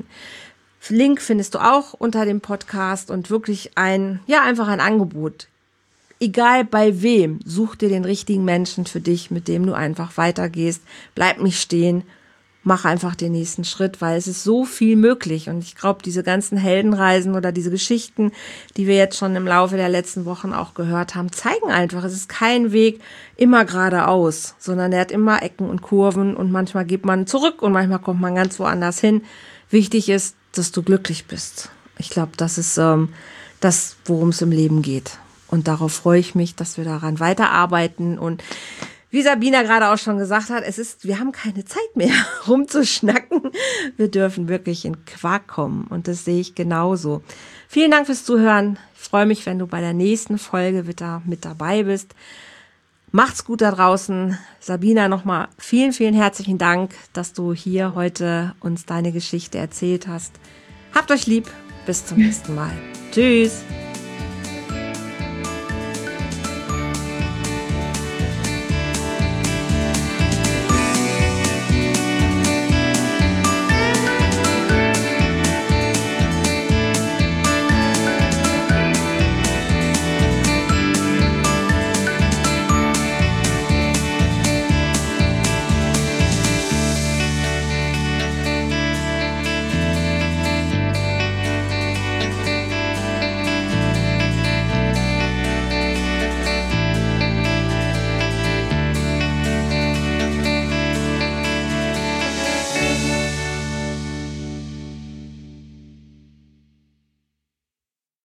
Link findest du auch unter dem Podcast und wirklich einfach ein Angebot. Egal bei wem, such dir den richtigen Menschen für dich, mit dem du einfach weitergehst. Bleib nicht stehen. Mach einfach den nächsten Schritt, weil es ist so viel möglich. Und ich glaube, diese ganzen Heldenreisen oder diese Geschichten, die wir jetzt schon im Laufe der letzten Wochen auch gehört haben, zeigen einfach, es ist kein Weg immer geradeaus, sondern der hat immer Ecken und Kurven und manchmal geht man zurück und manchmal kommt man ganz woanders hin. Wichtig ist, dass du glücklich bist. Ich glaube, das ist das, worum es im Leben geht. Und darauf freue ich mich, dass wir daran weiterarbeiten und wie Sabina gerade auch schon gesagt hat, wir haben keine Zeit mehr rumzuschnacken. Wir dürfen wirklich in Quark kommen und das sehe ich genauso. Vielen Dank fürs Zuhören. Ich freue mich, wenn du bei der nächsten Folge wieder mit dabei bist. Macht's gut da draußen. Sabina, nochmal vielen, vielen herzlichen Dank, dass du hier heute uns deine Geschichte erzählt hast. Habt euch lieb. Bis zum nächsten Mal. Tschüss.